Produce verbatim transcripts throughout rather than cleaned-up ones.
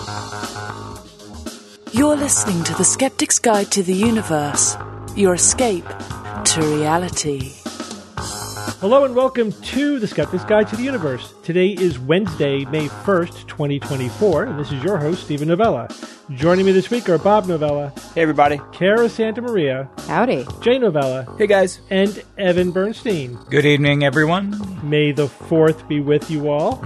You're listening to The Skeptic's Guide to the Universe, your escape to reality. Hello and welcome to The Skeptic's Guide to the Universe. Today is Wednesday, May first, twenty twenty-four, and this is your host, Stephen Novella. Joining me this week are Bob Novella. Hey, everybody. Kara Santa Maria. Howdy. Jay Novella. Hey, guys. And Evan Bernstein. Good evening, everyone. May the fourth be with you all.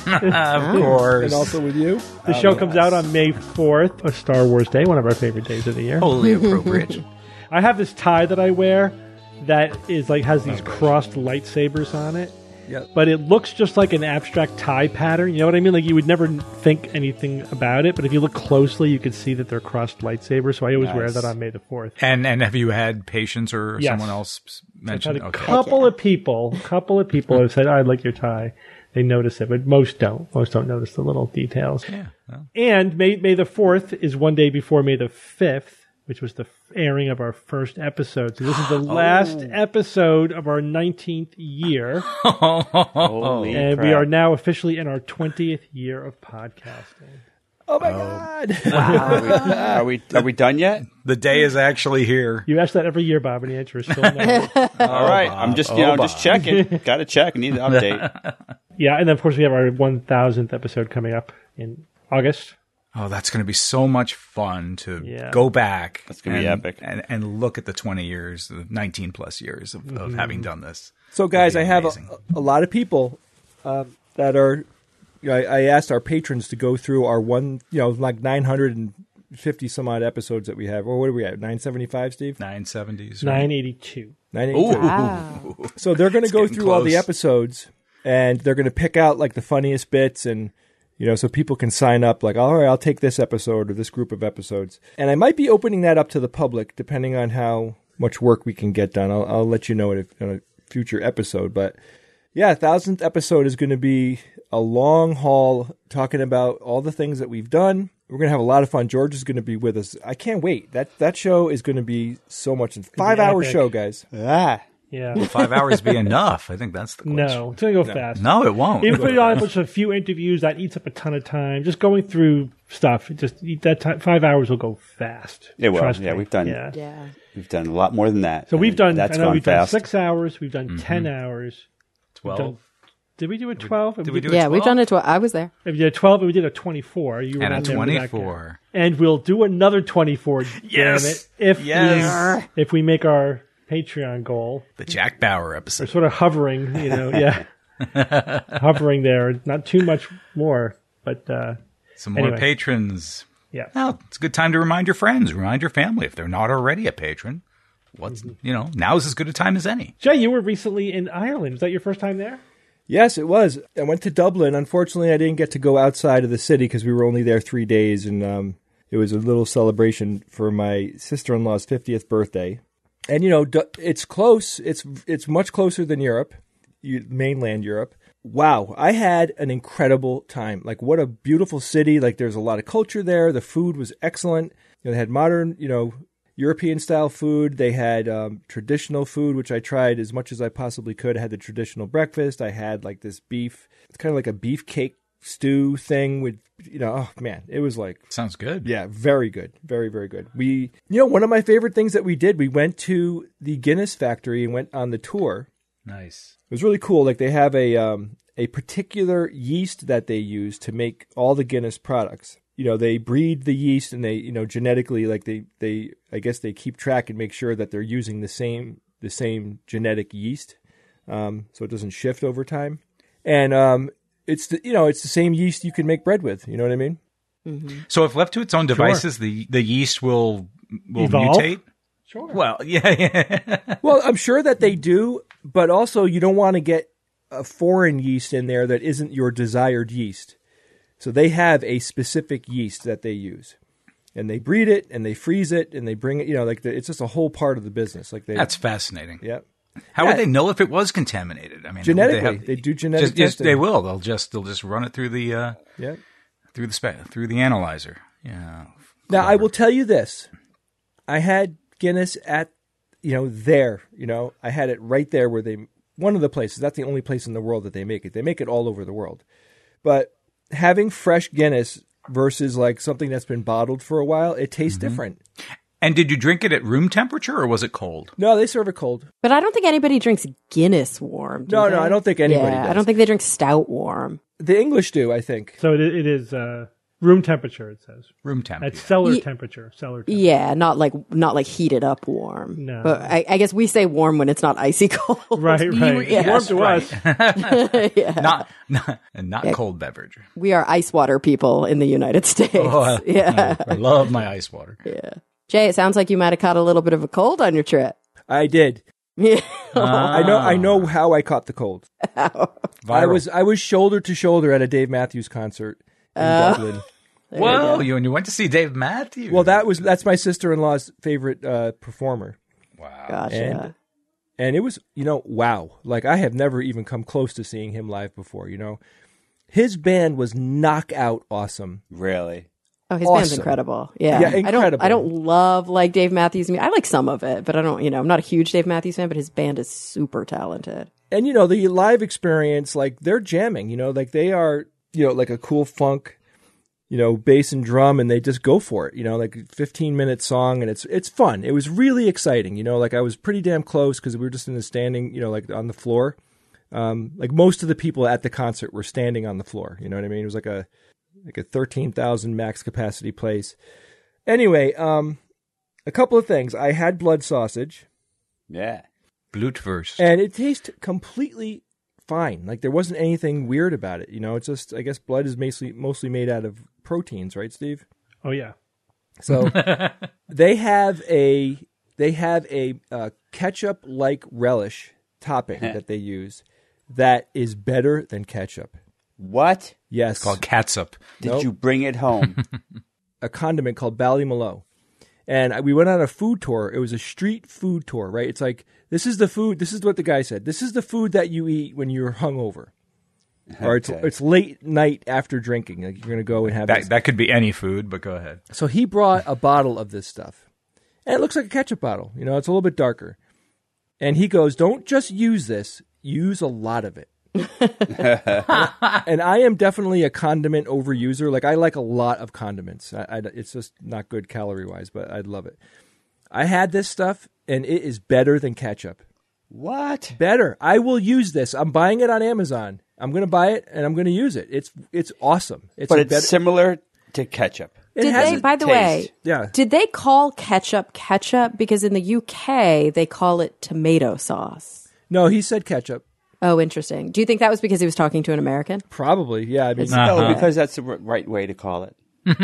Of course. And also with you. The oh, show yes. comes out on May fourth, a Star Wars Day, one of our favorite days of the year. Wholly appropriate. I have this tie that I wear that is like has these crossed lightsabers on it. Yep. But it looks just like an abstract tie pattern. You know what I mean? Like you would never think anything about it, but if you look closely, you can see that they're crossed lightsabers. So I always Nice. wear that on May the fourth. And and have you had patients or Yes. someone else mention? I've had a Okay. couple of people, couple of people have said, oh, "I like your tie." They notice it, but most don't. Most don't notice the little details. Yeah. Well. And May May the fourth is one day before May the fifth, which was the airing of our first episode. So this is the last episode of our nineteenth year. Holy And crap. we are now officially in our twentieth year of podcasting. Oh, my God. Are, we, are, we, are we done yet? The day is actually here. You ask that every year, Bob, and the answer is still no. All right. Bob. I'm just, you Oh, know, Bob. just checking. Got to check. Need an update. Yeah, and then, of course, we have our one thousandth episode coming up in August. Oh, that's going to be so much fun to Yeah. go back. That's gonna be and- epic. And, and look at the twenty years, the nineteen plus years of, of having done this. So, guys, I That'd be have a, amazing. a lot of people uh, that are. You know, I, I asked our patrons to go through our one, you know, like nine hundred fifty some odd episodes that we have. Or what are we at? nine seventy-five, Steve? nine seventies. nine eighty-two. nine Ooh. eighty-two. Wow. So they're going to It's go getting through all the close. episodes, and they're going to pick out like the funniest bits, and you know, so people can sign up. Like, all right, I'll take this episode or this group of episodes, and I might be opening that up to the public depending on how much work we can get done. I'll, I'll let you know in a, in a future episode, but. Yeah, thousandth episode is going to be a long haul talking about all the things that we've done. We're going to have a lot of fun. George is going to be with us. I can't wait. That that show is going to be so much. Five hour epic. show, guys. Ah. Yeah. Will five hours be enough? I think that's the question. No, it's going to go fast. No, it won't. Even if we on just a few interviews, that eats up a ton of time. Just going through stuff, it just eat that time. Five hours will go fast. It will. Trust Yeah, me. we've done- Yeah. Yeah. We've done a lot more than that. So we've done. That's I know gone we've fast. done six hours. We've done ten hours. We've twelve. done- Did we do a twelve? Did we do Yeah, a we've twelve? done it. Tw- I was there. We did a twelve, and we did a twenty-four. You were And a not there for that guy. twenty-four. And we'll do another twenty-four. Yes. Damn it! If Yes. we if we make our Patreon goal, The Jack Bauer we're episode. sort of hovering. You know, yeah, hovering there. Not too much more, but uh, Some more Anyway. patrons. yeah. Well, it's a good time to remind your friends, remind your family if they're not already a patron. What's you know, now's as good a time as any. Jay, you were recently in Ireland. Was that your first time there? Yes, it was. I went to Dublin. Unfortunately, I didn't get to go outside of the city because we were only there three days, and um, it was a little celebration for my sister-in-law's fiftieth birthday. And you know, Du- it's close. It's it's much closer than Europe, you, mainland Europe. Wow, I had an incredible time. Like, what a beautiful city. Like, there's a lot of culture there. The food was excellent. You know, they had modern, you know, European-style food. They had um, traditional food, which I tried as much as I possibly could. I had the traditional breakfast. I had, like, this beef. It's kind of like a beefcake stew thing with, you know, oh, man. It was like, Sounds good. yeah, very good. Very, very good. We, you know, one of my favorite things that we did, we went to the Guinness factory and went on the tour. Nice. It was really cool. Like, they have a um, a particular yeast that they use to make all the Guinness products. You know, they breed the yeast and they, you know, genetically, like they, they, I guess they keep track and make sure that they're using the same, the same genetic yeast, um, so it doesn't shift over time. And um, it's the, you know, it's the same yeast you can make bread with. You know what I mean? So if left to its own devices, the the yeast will will Evolve? mutate. Sure. Well, yeah, yeah. Well, I'm sure that they do, but also you don't want to get a foreign yeast in there that isn't your desired yeast. So they have a specific yeast that they use, and they breed it and they freeze it and they bring it. You know, like the, it's just a whole part of the business. Like they, That's fascinating. yeah, How Yeah. would they know if it was contaminated? I mean, Genetically. would They do genetic just, just- testing. They will. They'll just they'll just run it through the uh, yeah. through the spe- through the analyzer. Yeah. Now I will tell you this: I had Guinness at, you know, there. You know, I had it right there where they. One of the places. That's the only place in the world that they make it. They make it all over the world, but having fresh Guinness versus like something that's been bottled for a while, it tastes Mm-hmm. different. And did you drink it at room temperature or was it cold? No, they serve it cold. But I don't think anybody drinks Guinness warm. Do No, they? no, I don't think anybody yeah, does. I don't think they drink stout warm. The English do, I think. So it, it is uh, room temperature, it says. Room temp. At yeah. cellar Ye- temperature. Cellar temperature. Yeah, not like not like heated up warm. No. But I, I guess we say warm when it's not icy cold. Right, right. Yeah. Warm to right. us. Yeah. Not, not, and not cold beverage. We are ice water people in the United States. Oh, I, yeah. I, I love my ice water. Yeah. Jay, it sounds like you might have caught a little bit of a cold on your trip. I did. Yeah. I know. I know how I caught the cold. I Viral. was I was shoulder to shoulder at a Dave Matthews concert in Dublin. Whoa, you and you went to see Dave Matthews. Well, that was that's my sister-in-law's favorite uh, performer, wow. Gotcha. And- and it was, you know, wow. Like I have never even come close to seeing him live before. You know, his band was knockout awesome. Really? Oh, his band's Awesome. incredible. Yeah. Yeah, I don't incredible. I don't love like Dave Matthews. I mean, I like some of it, but I don't, you know, I'm not a huge Dave Matthews fan, but his band is super talented. And you know, the live experience, like they're jamming. You know, like they are, you know, like a cool funk, you know, bass and drum, and they just go for it. You know, like a fifteen minute song, and it's it's fun. It was really exciting. You know, like I was pretty damn close because we were just in the standing, you know, like on the floor. Um, like most of the people at the concert were standing on the floor. You know what I mean? It was like a like a thirteen thousand max capacity place. Anyway, um, a couple of things. I had blood sausage, Yeah. Blutwurst. and it tastes completely fine. Like there wasn't anything weird about it. You know, it's just, I guess blood is mostly mostly made out of proteins, right, Steve? Oh, yeah. So they have a they have a uh, ketchup like relish topping that they use that is better than ketchup. What? Yes, It's called catsup. Did Nope. you bring it home? a condiment called Ballymaloe. And we went on a food tour. It was a street food tour, right? It's like, this is the food, this is what the guy said. This is the food that you eat when you're hungover. Or it's, Okay. it's late night after drinking. Like you're going to go and have this. That, that could be any food, but go ahead. So he brought a bottle of this stuff. And it looks like a ketchup bottle. You know, it's a little bit darker. And he goes, don't just use this, use a lot of it. And I am definitely a condiment overuser. Like I like a lot of condiments. I, I, it's just not good calorie wise, but I'd love it. I had this stuff, and it is better than ketchup. What? Better. I will use this. I'm buying it on Amazon. I'm going to buy it, and I'm going to use it. It's it's awesome. It's But a it's better, similar to ketchup. it Did has they, a by the taste. way, yeah. did they call ketchup ketchup? Because in the U K, they call it tomato sauce. No, he said ketchup. Oh, interesting. Do you think that was because he was talking to an American? Probably. Yeah. I mean, No, because that's the r- right way to call it.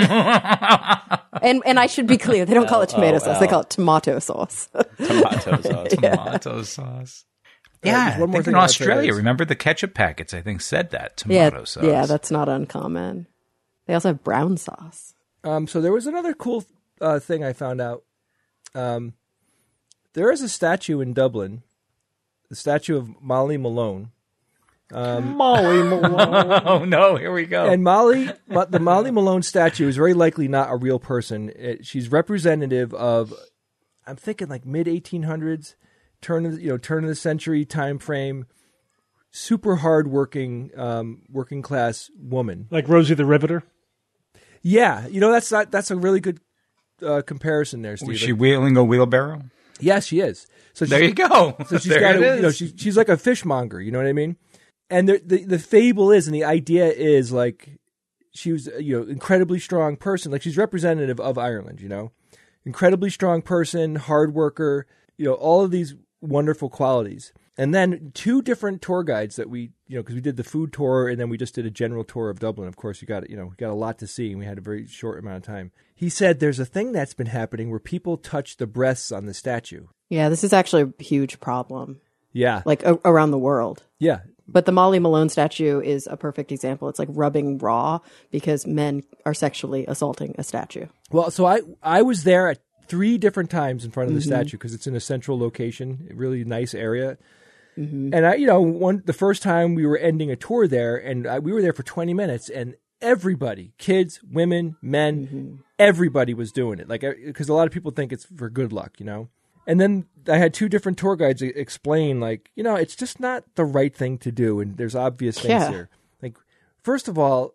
And and I should be clear, they don't call it tomato sauce. They call it tomato sauce. Tomato sauce. Tomato sauce. Yeah, there's one I more think thing in I wanna say Australia, is- remember the ketchup packets, I think, said that, yeah, tomato sauce. yeah, that's not uncommon. They also have brown sauce. Um, so there was another cool uh, thing I found out. Um, there is a statue in Dublin, the statue of Molly Malone. Molly Malone. Oh, no, here we go. And Molly, Mo- the Molly Malone statue is very likely not a real person. It, she's representative of, I'm thinking like mid eighteen hundreds, turn of the, you know turn of the century time frame. Super hardworking, um, working class woman. Like Rosie the Riveter. Yeah, you know that's not that's a really good uh, comparison there, Steve. Was she wheeling a wheelbarrow? Yes, she is. So There she's- you go. So she's there got, it a, is. you know, she, she's like a fishmonger. You know what I mean? And the, the the fable is, and the idea is, like she was, you know, incredibly strong person. Like she's representative of Ireland. You know, incredibly strong person, hard worker. You know, all of these wonderful qualities. And then two different tour guides that we, you know, because we did the food tour and then we just did a general tour of Dublin. Of course, you got, you know, we got a lot to see and we had a very short amount of time. He said there's a thing that's been happening where people touch the breasts on the statue. Yeah, this is actually a huge problem, Yeah. like a- around the world. Yeah. But the Molly Malone statue is a perfect example. It's like rubbing raw because men are sexually assaulting a statue. Well, so I I was there at three different times in front of the statue because it's in a central location, a really nice area. And I, you know, one the first time we were ending a tour there, and I, we were there for twenty minutes, and everybody, kids, women, men, everybody was doing it. Like, because a lot of people think it's for good luck, you know. And then I had two different tour guides e- explain, like, you know, it's just not the right thing to do, and there's obvious things Yeah. here. Like, first of all,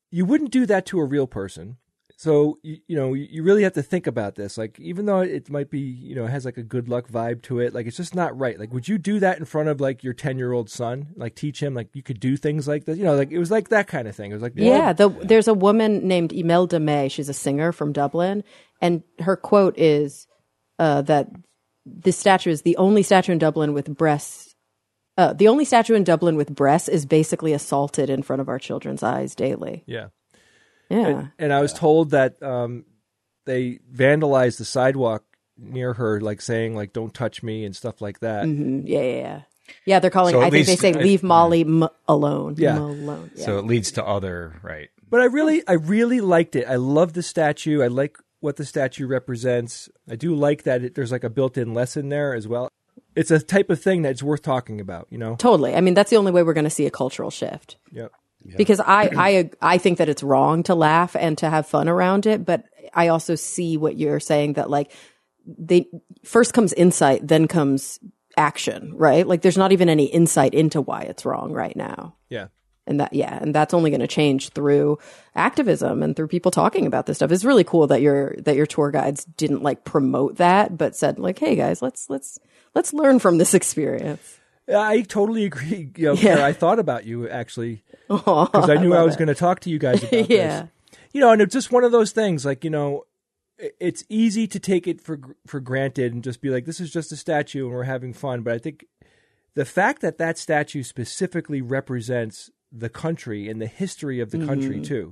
you wouldn't do that to a real person. So, you, you know, you really have to think about this. Like, even though it might be, you know, has like a good luck vibe to it, like, it's just not right. Like, would you do that in front of like your ten-year-old son? Like, teach him, like, you could do things like this? You know, like, it was like that kind of thing. It was like, yeah, the, there's a woman named Imelda May. She's a singer from Dublin. And her quote is uh, that this statue is the only statue in Dublin with breasts. Uh, the only statue in Dublin with breasts is basically assaulted in front of our children's eyes daily. Yeah. Yeah. And, and I was told that um, they vandalized the sidewalk near her, like saying, like, don't touch me and stuff like that. Mm-hmm. Yeah, yeah, yeah. Yeah, they're calling, So I at think they least- say, leave Molly m- alone. Yeah. Malone. Yeah. So it leads to other, right. But I really, I really liked it. I love the statue. I like what the statue represents. I do like that it, there's like a built-in lesson there as well. It's a type of thing that's worth talking about, you know? Totally. I mean, that's the only way we're going to see a cultural shift. Yep. Because I, I, I think that it's wrong to laugh and to have fun around it, but I also see what you're saying that like they first comes insight, then comes action, right? Like there's not even any insight into why it's wrong right now. Yeah. And that, yeah, and that's only going to change through activism and through people talking about this stuff. It's really cool that your that your tour guides didn't like promote that, but said like, "Hey guys, let's let's let's learn from this experience." Yeah, I totally agree. You know, Yeah. Kara, I thought about you actually because I knew I, love was it. going to talk to you guys about Yeah. this. You know, and it's just one of those things. Like, you know, i- it's easy to take it for gr- for granted and just be like, "This is just a statue and we're having fun." But I think the fact that that statue specifically represents the country and the history of the Mm-hmm. country too,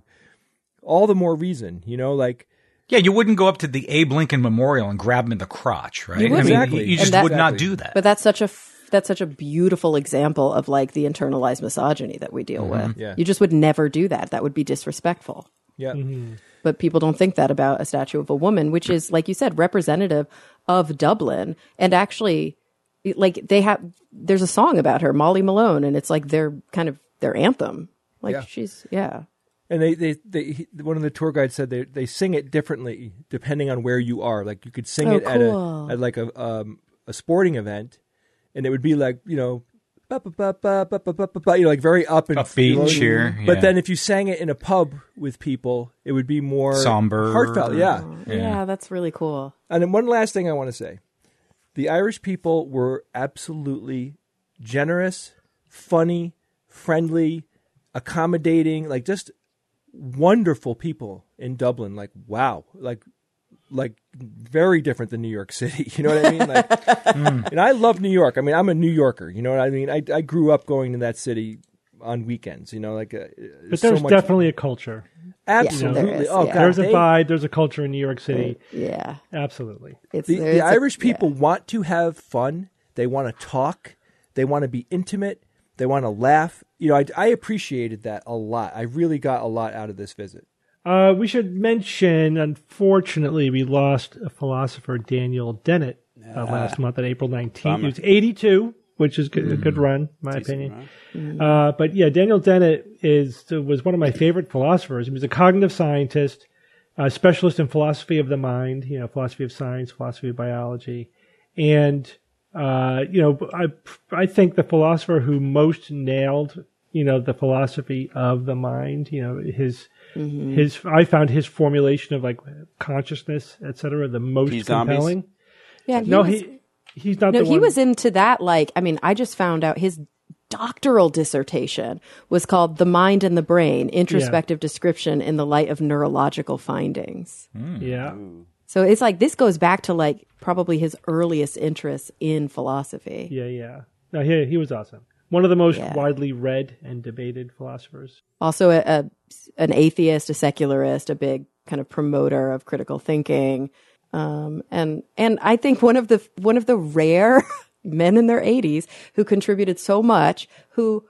all the more reason. You know, like. Yeah, you wouldn't go up to the Abe Lincoln Memorial and grab him in the crotch, right? You I mean, Exactly. you, you just And that- would not Exactly. do that. But that's such a f- that's such a beautiful example of like the internalized misogyny that we deal with. Yeah. You just would never do that. That would be disrespectful. Yeah. But people don't think that about a statue of a woman, which is, like you said, representative of Dublin. And actually, like they have, there's a song about her, Molly Malone, and it's like their kind of their anthem. Like Yeah. she's, yeah. And they, they, they, he- one of the tour guides said they, they sing it differently depending on where you are. Like you could sing Oh, it at a, cool. at like a, um, a sporting event, and it would be like, you know, ba, ba, ba, ba, ba, ba, ba, ba, you know, like very up and Upbeat, you know, cheer, But yeah. then if you sang it in a pub with people, it would be more Somber. heartfelt. Yeah. yeah. that's really cool. And then one last thing I want to say. The Irish people were absolutely generous, funny, friendly, accommodating, like just wonderful people in Dublin. Like, wow. Like, like very different than New York City. You know what I mean? Like, and I love New York. I mean, I'm a New Yorker. You know what I mean? I, I grew up going to that city on weekends, you know, like, uh, But so there's much- definitely a culture. absolutely. there is, oh, yeah. God, There's a they- vibe. There's a culture in New York City. Yeah. Absolutely. It's The, there's the a- Irish people yeah. want to have fun. They want to talk. They want to be intimate. They want to laugh. You know, I, I appreciated that a lot. I really got a lot out of this visit. Uh, we should mention, unfortunately, we lost a philosopher, Daniel Dennett, uh, last month on April nineteenth. He was eighty-two, which is good, a good run, in my opinion. Uh, but yeah, Daniel Dennett is was one of my favorite philosophers. He was a cognitive scientist, a specialist in philosophy of the mind, you know, philosophy of science, philosophy of biology. And, uh, you know, I, I think the philosopher who most nailed, you know, the philosophy of the mind, you know, his, his, I found his formulation of like consciousness, et cetera, the most Pete Zombies? compelling. Yeah, and he No, was, he, he's not no, the he one. was into that. Like, I mean, I just found out his doctoral dissertation was called "The Mind and the Brain: Introspective Description in the Light of Neurological Findings." yeah. So it's like this goes back to like probably his earliest interest in philosophy. Yeah, yeah. No, he, he was awesome. One of the most Yeah. widely read and debated philosophers. Also, a, a an atheist, a secularist, a big kind of promoter of critical thinking, um, and and I think one of the one of the rare men in their eighties who contributed so much, who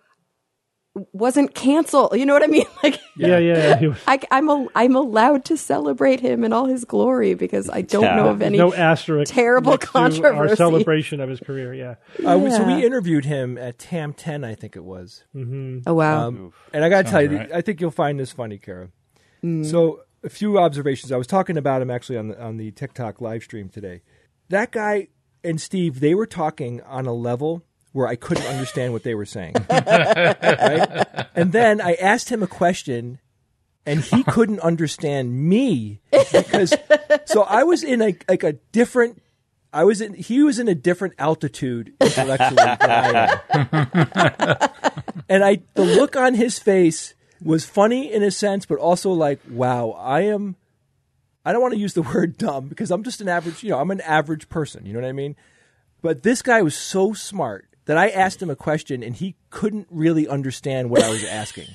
wasn't canceled. You know what I mean? Like, Yeah, yeah. He was, I, I'm a, I'm allowed to celebrate him in all his glory because I don't Yeah. know of any. no asterisk. terrible next to Our controversy. celebration of his career. Yeah. Uh, we- so Yeah. we interviewed him at T A M ten, I think it was. Oh wow! Um, and I got to tell you, right. I think you'll find this funny, Kara. Mm. So a few observations. I was talking about him actually on the, on the TikTok live stream today. That guy and Steve, they were talking on a level where I couldn't understand what they were saying. Right? And then I asked him a question, and he couldn't understand me because. So I was in a like a different. I was in. He was in a different altitude intellectually than I am. And I, the look on his face was funny in a sense, but also like, wow, I am. I don't want to use the word dumb because I'm just an average. You know, I'm an average person. You know what I mean? But this guy was so smart that I asked him a question and he couldn't really understand what I was asking.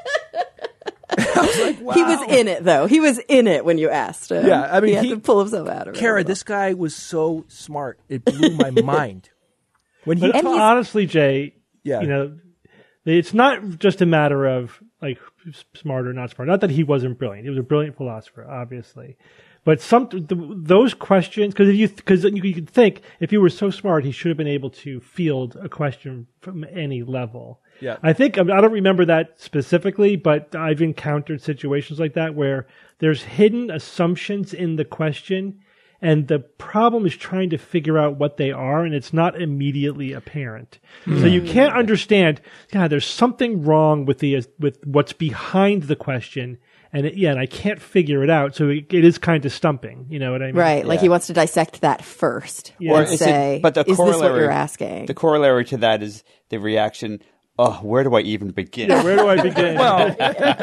I was like, wow. He was in it, though. He was in it when you asked him. Yeah, I mean, he had he, to pull himself out of it. Kara, this guy was so smart. It blew my mind. When he But ta- honestly, Jay, Yeah. you know, it's not just a matter of like smart or not smart. Not that he wasn't brilliant. He was a brilliant philosopher, obviously. But some the, those questions, because if you because you, you could think if he were so smart, he should have been able to field a question from any level. Yeah. I think I don't remember that specifically, but I've encountered situations like that where there's hidden assumptions in the question, and the problem is trying to figure out what they are, and it's not immediately apparent. Mm. So you can't understand. Yeah, there's something wrong with the with what's behind the question. And it, yeah, and I can't figure it out, so it, it is kind of stumping. You know what I mean? Right, like Yeah. he wants to dissect that first Yeah. and Or is say, it, but the is this what corollary, you're asking? The corollary to that is the reaction, oh, where do I even begin? Yeah, where do I begin? Well,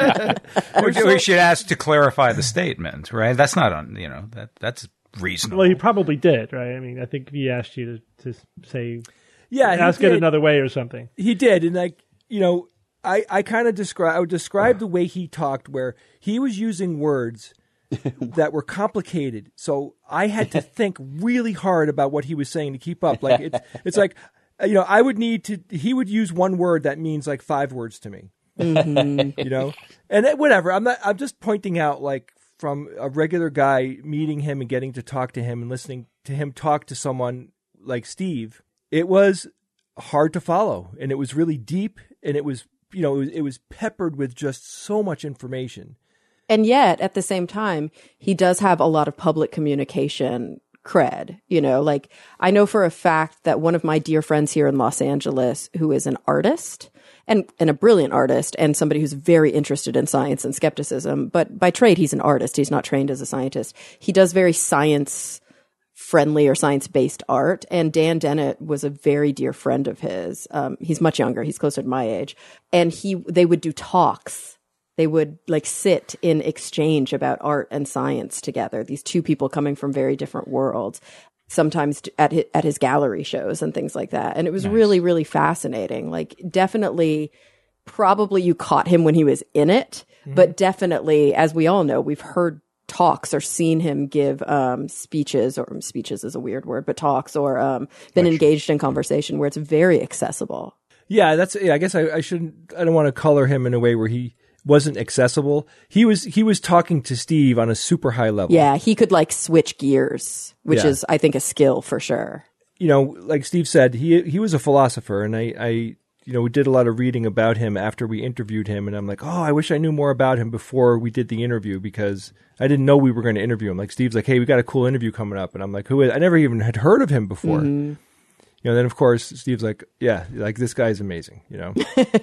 we, we should ask to clarify the statement, right? That's not on, you know, that that's reasonable. Well, he probably did, right? I mean, I think he asked you to, to say, yeah, he ask it did. another way or something. He did, and like you know, I, I kind of describe I would describe the way he talked, where he was using words that were complicated, so I had to think really hard about what he was saying to keep up. Like it's it's like you know, I would need to. He would use one word that means like five words to me. Mm-hmm. You know, and it, whatever. I'm not. I'm just pointing out like from a regular guy meeting him and getting to talk to him and listening to him talk to someone like Steve. It was hard to follow, and it was really deep, and it was. You know, it was, it was peppered with just so much information. And yet, at the same time, he does have a lot of public communication cred. You know, like I know for a fact that one of my dear friends here in Los Angeles, who is an artist and, and a brilliant artist and somebody who's very interested in science and skepticism, but by trade, he's an artist. He's not trained as a scientist. He does very science friendly or science-based art. And Dan Dennett was a very dear friend of his. Um, he's much younger. He's closer to my age. And he, they would do talks. They would like sit in exchange about art and science together. These two people coming from very different worlds, sometimes at his, at his gallery shows and things like that. And it was nice. really, really fascinating. Like definitely, probably you caught him when he was in it, mm-hmm. but definitely, as we all know, we've heard talks or seen him give um, speeches, or speeches is a weird word, but talks, or um, been Lecture. engaged in conversation where it's very accessible. Yeah, that's. Yeah, I guess I, I shouldn't. I don't want to color him in a way where he wasn't accessible. He was. He was talking to Steve on a super high level. Yeah, he could like switch gears, which yeah. is, I think, a skill for sure. You know, like Steve said, he he was a philosopher, and I. I You know, we did a lot of reading about him after we interviewed him, and I'm like, oh, I wish I knew more about him before we did the interview because I didn't know we were going to interview him. Like Steve's like, hey, we got a cool interview coming up, and I'm like, who is? I never even had heard of him before. Mm-hmm. You know, then of course Steve's like, yeah, like this guy's amazing. You know,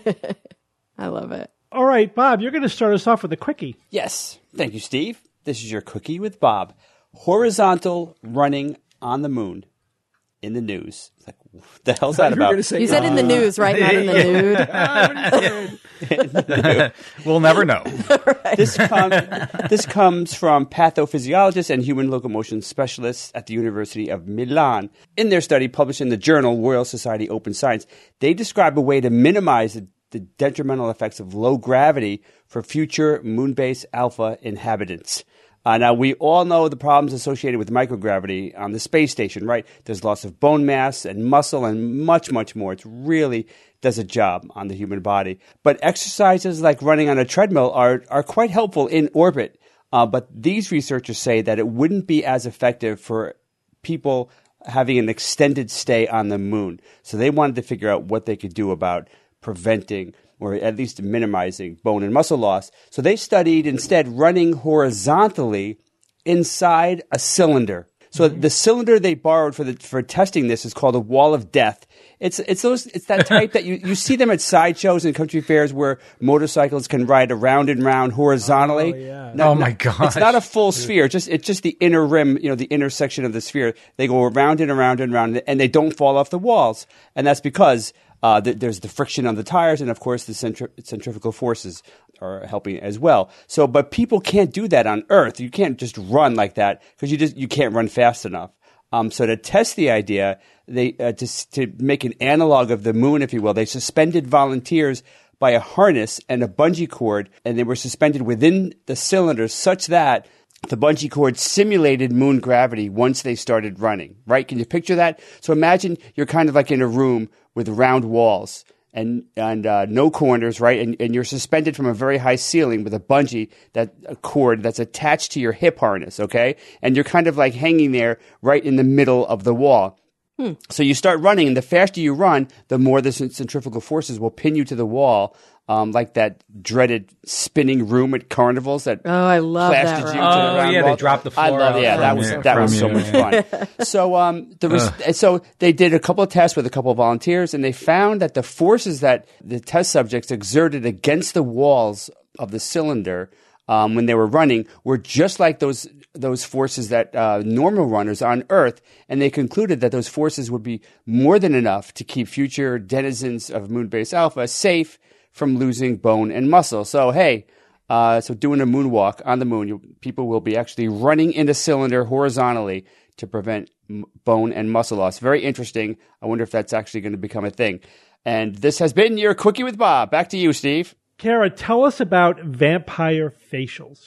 I love it. All right, Bob, you're going to start us off with a quickie. Yes, thank you, Steve. This is your quickie with Bob. Horizontal running on the moon. In the news. It's like, what the hell's that about? Say, you said uh, in the news, right? Not in the nude. We'll never know. Right. This, com- this comes from pathophysiologists and human locomotion specialists at the University of Milan. In their study published in the journal Royal Society Open Science, they describe a way to minimize the, the detrimental effects of low gravity for future moon-based alpha inhabitants. Uh, now, we all know the problems associated with microgravity on the space station, right? There's loss of bone mass and muscle and much, much more. It really does a job on the human body. But exercises like running on a treadmill are, are quite helpful in orbit. Uh, but these researchers say that it wouldn't be as effective for people having an extended stay on the moon. So they wanted to figure out what they could do about preventing or at least minimizing bone and muscle loss. So they studied instead running horizontally inside a cylinder. So mm-hmm. the cylinder they borrowed for the, for testing this is called a wall of death. It's it's those it's that type that you, you see them at sideshows and country fairs where motorcycles can ride around and round horizontally. Oh, yeah. Not- Oh, my not- gosh. It's not a full sphere. Just it's just the inner rim, you know, the intersection of the sphere. They go around and around and around, and they don't fall off the walls. And that's because uh, th- there's the friction on the tires, and of course the centri- centrifugal forces are helping as well. So, but people can't do that on Earth. You can't just run like that because you just you can't run fast enough. Um, so to test the idea, they uh, to to make an analog of the moon, if you will, they suspended volunteers by a harness and a bungee cord, and they were suspended within the cylinder such that the bungee cord simulated moon gravity once they started running, right? Can you picture that? So imagine you're kind of like in a room with round walls and and uh, no corners, right? And, and you're suspended from a very high ceiling with a bungee, that a cord that's attached to your hip harness, okay? And you're kind of like hanging there right in the middle of the wall. Hmm. So you start running, and the faster you run, the more the centrifugal forces will pin you to the wall, um, like that dreaded spinning room at carnivals that Oh, I love plastered that. you Right? to the Oh, round yeah, they wall. dropped the floor I love, out yeah, from that was you, that from was so you, much yeah. fun. So um, there was, so they did a couple of tests with a couple of volunteers, and they found that the forces that the test subjects exerted against the walls of the cylinder um, when they were running were just like those those forces that uh, normal runners on Earth, and they concluded that those forces would be more than enough to keep future denizens of Moonbase Alpha safe from losing bone and muscle. So hey, uh, so doing a moonwalk on the moon, you, people will be actually running in a cylinder horizontally to prevent m- bone and muscle loss. Very interesting. I wonder if that's actually going to become a thing. And this has been your Quickie with Bob. Back to you, Steve. Kara, tell us about vampire facials.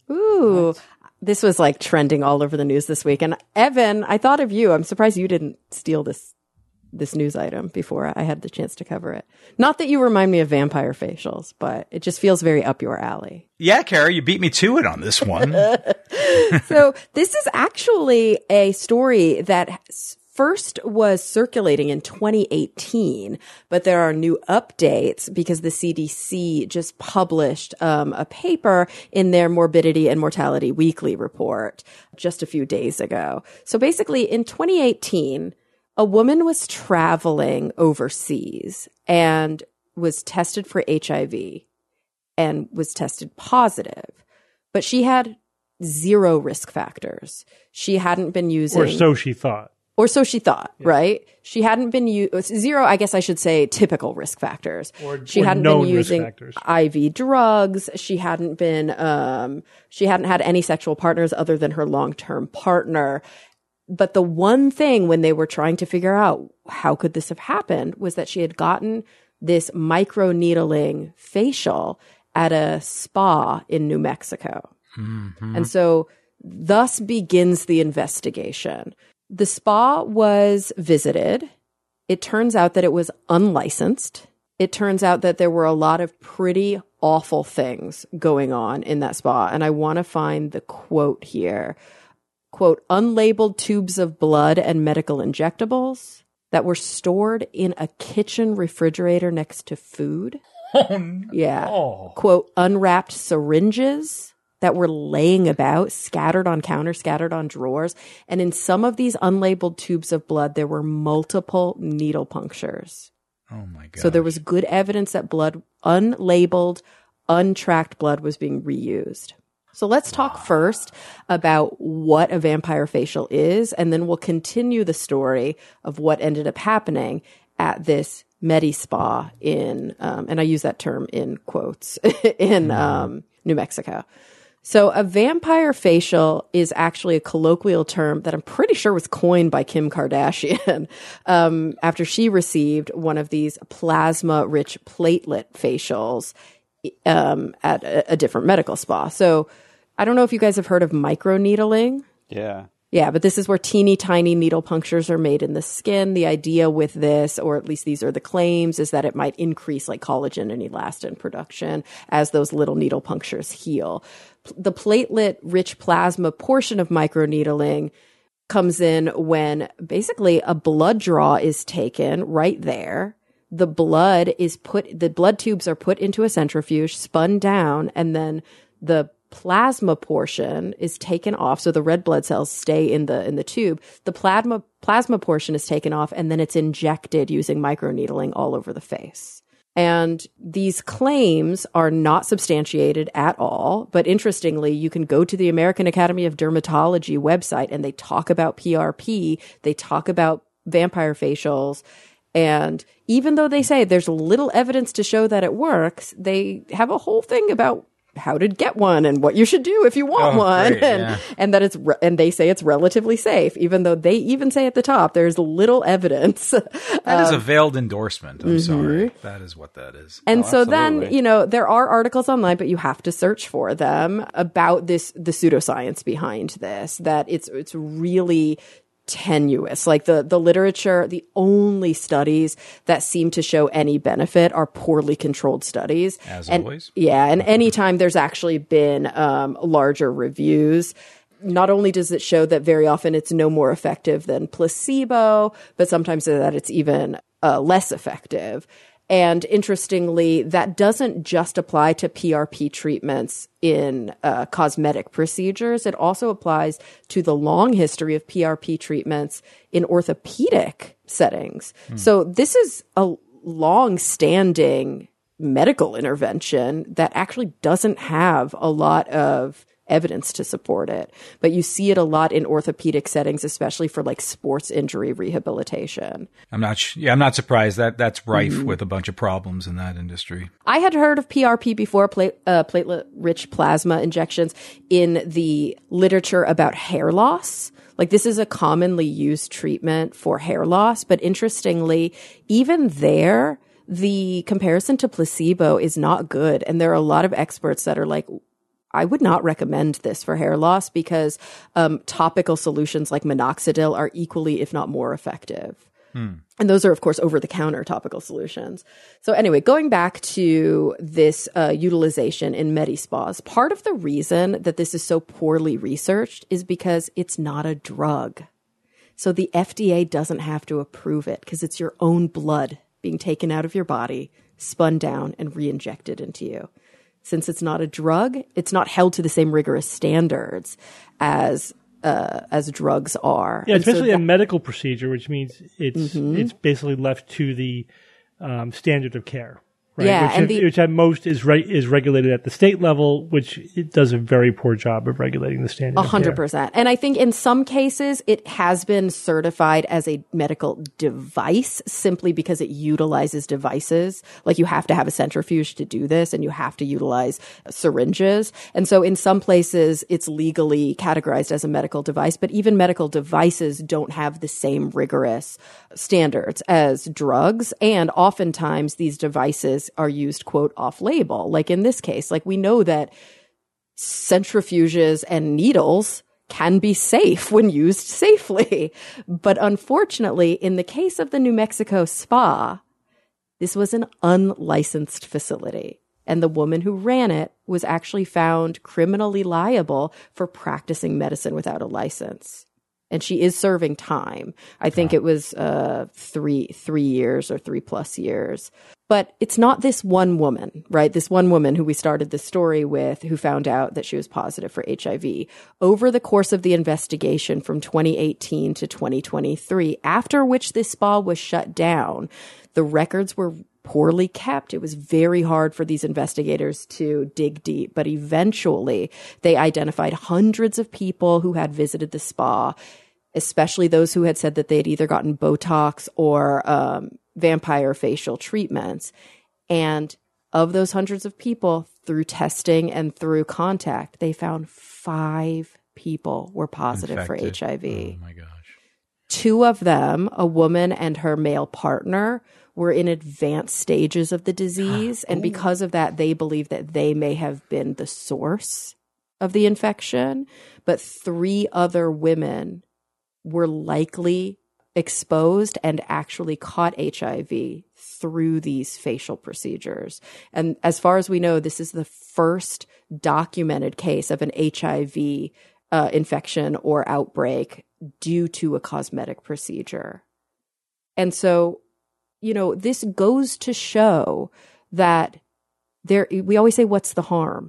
Ooh, this was like trending all over the news this week. And Evan, I thought of you. I'm surprised you didn't steal this this news item before I had the chance to cover it. Not that you remind me of vampire facials, but it just feels very up your alley. Yeah, Kara, you beat me to it on this one. So this is actually a story that first was circulating in twenty eighteen, but there are new updates because the C D C just published um, a paper in their Morbidity and Mortality Weekly report just a few days ago. So basically in twenty eighteen, a woman was traveling overseas and was tested for H I V and was tested positive, but she had zero risk factors. She hadn't been using... Or so she thought. Or so she thought, yeah. Right? She hadn't been using zero, I guess I should say typical risk factors. Or, she or hadn't known been using risk factors. I V drugs. She hadn't been, um, she hadn't had any sexual partners other than her long-term partner. But the one thing when they were trying to figure out how could this have happened was that she had gotten this microneedling facial at a spa in New Mexico. Mm-hmm. And so thus begins the investigation. The spa was visited. It turns out that it was unlicensed. It turns out that there were a lot of pretty awful things going on in that spa. And I want to find the quote here. Quote, unlabeled tubes of blood and medical injectables that were stored in a kitchen refrigerator next to food. Oh, no. Yeah. Quote, unwrapped syringes that were laying about, scattered on counters, scattered on drawers. And in some of these unlabeled tubes of blood, there were multiple needle punctures. Oh, my God. So there was good evidence that blood, unlabeled, untracked blood was being reused. So let's talk first about what a vampire facial is, and then we'll continue the story of what ended up happening at this Medi Spa in, um, and I use that term in quotes, in um, New Mexico. So a vampire facial is actually a colloquial term that I'm pretty sure was coined by Kim Kardashian um, after she received one of these plasma-rich platelet facials um, at a, a different medical spa. So I don't know if you guys have heard of microneedling. Yeah. Yeah, but this is where teeny tiny needle punctures are made in the skin. The idea with this, or at least these are the claims, is that it might increase like collagen and elastin production as those little needle punctures heal. The platelet-rich plasma portion of microneedling comes in when basically a blood draw is taken right there. The blood is put, the blood tubes are put into a centrifuge, spun down, and then the plasma portion is taken off. So the red blood cells stay in the, in the tube. The plasma, plasma portion is taken off and then it's injected using microneedling all over the face. And these claims are not substantiated at all. But interestingly, you can go to the American Academy of Dermatology website and they talk about P R P. They talk about vampire facials. And even though they say there's little evidence to show that it works, they have a whole thing about how to get one and what you should do if you want oh, one. Great, and, yeah. and that it's, re- and they say it's relatively safe, even though they even say at the top, there's little evidence. That um, is a veiled endorsement. I'm mm-hmm. sorry. That is what that is. And Oh, so absolutely. then, you know, there are articles online, but you have to search for them about this, the pseudoscience behind this, that it's, it's really tenuous. Like the, the literature, the only studies that seem to show any benefit are poorly controlled studies. As and, always. Yeah. And anytime there's actually been um, larger reviews, not only does it show that very often it's no more effective than placebo, but sometimes that it's even uh, less effective. And interestingly, that doesn't just apply to P R P treatments in uh, cosmetic procedures. It also applies to the long history of P R P treatments in orthopedic settings. Hmm. So this is a long-standing medical intervention that actually doesn't have a lot of evidence to support it. But you see it a lot in orthopedic settings, especially for like sports injury rehabilitation. I'm not, sh- yeah, I'm not surprised that that's rife mm-hmm. with a bunch of problems in that industry. I had heard of P R P before, pla- uh, platelet-rich plasma injections, in the literature about hair loss. Like this is a commonly used treatment for hair loss, but interestingly, even there, the comparison to placebo is not good. And there are a lot of experts that are like, I would not recommend this for hair loss because um, topical solutions like minoxidil are equally, if not more effective. Hmm. And those are, of course, over-the-counter topical solutions. So anyway, going back to this uh, utilization in Medi-spas, part of the reason that this is so poorly researched is because it's not a drug. So the F D A doesn't have to approve it because it's your own blood being taken out of your body, spun down, and re-injected into you. Since it's not a drug, it's not held to the same rigorous standards as uh, as drugs are. Yeah, and especially so a medical procedure, which means it's mm-hmm. it's basically left to the um, standard of care. Right? Yeah, which, and at, the, which at most is re- is regulated at the state level, which it does a very poor job of regulating the standard. A hundred percent. And I think in some cases it has been certified as a medical device simply because it utilizes devices. Like you have to have a centrifuge to do this, and you have to utilize syringes. And so in some places it's legally categorized as a medical device, but even medical devices don't have the same rigorous standards as drugs. And oftentimes these devices are used, quote, off label. Like in this case, like we know that centrifuges and needles can be safe when used safely. But unfortunately, in the case of the New Mexico spa, this was an unlicensed facility. And the woman who ran it was actually found criminally liable for practicing medicine without a license. And she is serving time. I think wow. it was uh, three three years or three plus years. But it's not this one woman, right? This one woman who we started the story with who found out that she was positive for H I V. Over the course of the investigation from twenty eighteen to twenty twenty-three, after which this spa was shut down, the records were poorly kept. It was very hard for these investigators to dig deep, but eventually they identified hundreds of people who had visited the spa, especially those who had said that they had either gotten Botox or um, vampire facial treatments. And of those hundreds of people, through testing and through contact, they found five people were positive Infected. for H I V. Oh my gosh. Two of them, a woman and her male partner, were in advanced stages of the disease. And because of that, they believe that they may have been the source of the infection. But three other women were likely exposed and actually caught H I V through these facial procedures. And as far as we know, this is the first documented case of an H I V uh, infection or outbreak due to a cosmetic procedure. And so, you know, this goes to show that there, we always say, what's the harm?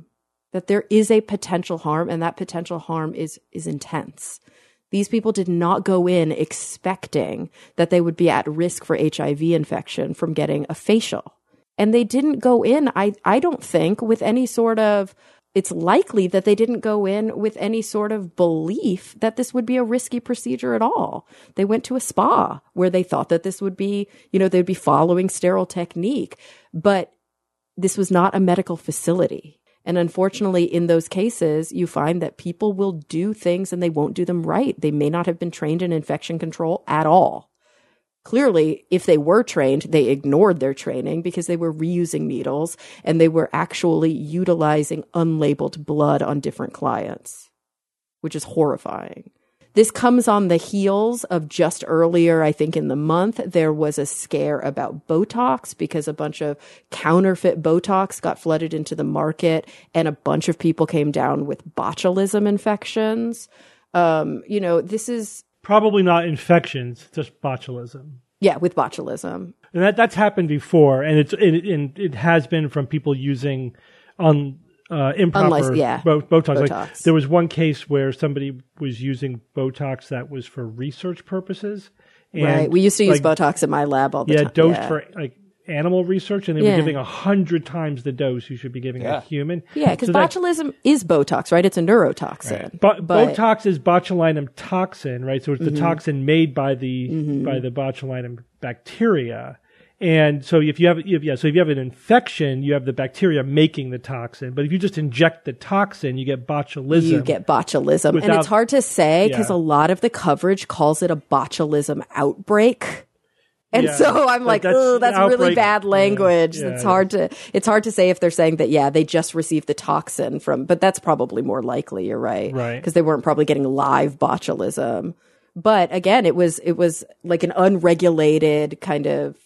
that there is a potential harm, and that potential harm is is intense. These people did not go in expecting that they would be at risk for H I V infection from getting a facial. And they didn't go in, I, I don't think, with any sort of, it's likely that they didn't go in with any sort of belief that this would be a risky procedure at all. They went to a spa where they thought that this would be, you know, they'd be following sterile technique. But this was not a medical facility. And unfortunately, in those cases, you find that people will do things and they won't do them right. They may not have been trained in infection control at all. Clearly, if they were trained, they ignored their training because they were reusing needles and they were actually utilizing unlabeled blood on different clients, which is horrifying. This comes on the heels of just earlier, I think in the month, there was a scare about Botox because a bunch of counterfeit Botox got flooded into the market and a bunch of people came down with botulism infections. Um, you know, this is... Probably not infections, just botulism. Yeah, with botulism. And that, that's happened before, and it's it, it, it has been from people using on... Uh, improper Unless, yeah. bo- Botox. Botox. Like, there was one case where somebody was using Botox that was for research purposes. And right. We used to use like, Botox in my lab all the yeah, time. dosed Yeah, for like animal research, and they Yeah. were giving a hundred times the dose you should be giving Yeah. a human. Yeah, because So that- botulism is Botox, right? It's a neurotoxin. Right. But, But- Botox is botulinum toxin, right? So it's the Mm-hmm. toxin made by the by the botulinum bacteria. And so if you have, if, yeah, so if you have an infection, you have the bacteria making the toxin. But if you just inject the toxin, you get botulism. You get botulism. and Without- it's hard to say because Yeah. a lot of the coverage calls it a botulism outbreak. And Yeah. so I'm But like, that's oh, that's really outbreak- bad language. Yeah, it's yeah, hard to it's hard to say if they're saying that, yeah, they just received the toxin from, but that's probably more likely. You're right. Right. Because they weren't probably getting live botulism. But again, it was it was like an unregulated kind of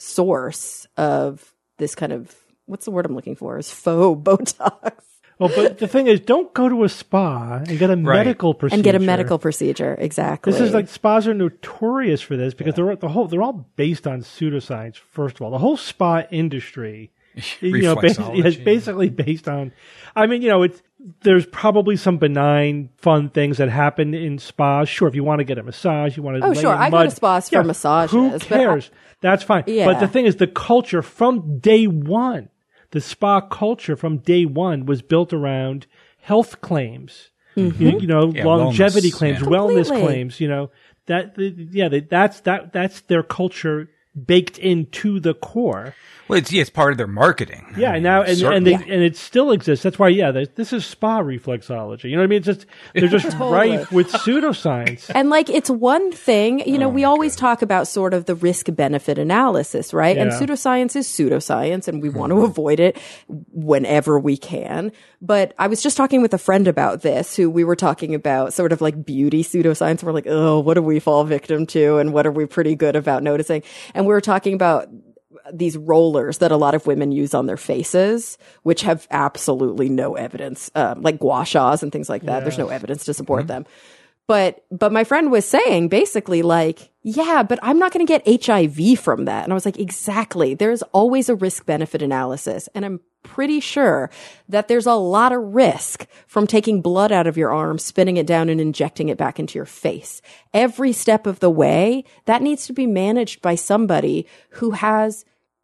source of this kind of, what's the word I'm looking for? Is faux Botox. Well, but the thing is, don't go to a spa and get a Right. medical procedure. And get a medical procedure. Exactly. This is like spas are notorious for this because they're the whole they're all based on pseudoscience. First of all, the whole spa industry, you know, ba- Reflexology. is basically based on. I mean, you know, it's there's probably some benign, fun things that happen in spas. Sure, if you want to get a massage, you want to. Oh, lay sure. in I go mud, to spas for yeah, massages, Who but I- cares? That's fine. Yeah. But the thing is, the culture from day one, the spa culture from day one was built around health claims. You, you know, Yeah, longevity wellness, claims, yeah. wellness Completely. claims. You know that. Yeah, they, that's that. That's their culture baked into the core. Well, it's, yeah, it's part of their marketing. Yeah, and now and and, Certainly. they, and it still exists. That's why. Yeah, they- this is spa reflexology. You know what I mean? It's just they're just Totally. rife with pseudoscience. And like, it's one thing, you know, we always talk about sort of the risk benefit analysis, right? And Yeah. pseudoscience is pseudoscience and we want to avoid it whenever we can. But I was just talking with a friend about this who we were talking about sort of like beauty pseudoscience. We're like, oh, what do we fall victim to? And what are we pretty good about noticing? And we were talking about these rollers that a lot of women use on their faces, which have absolutely no evidence, um, like gua shas and things like that. There's no evidence to support them. But, but my friend was saying basically like, yeah, but I'm not going to get H I V from that. And I was like, exactly. There's always a risk benefit analysis. And I'm pretty sure that there's a lot of risk from taking blood out of your arm, spinning it down and injecting it back into your face. Every step of the way, that needs to be managed by somebody who has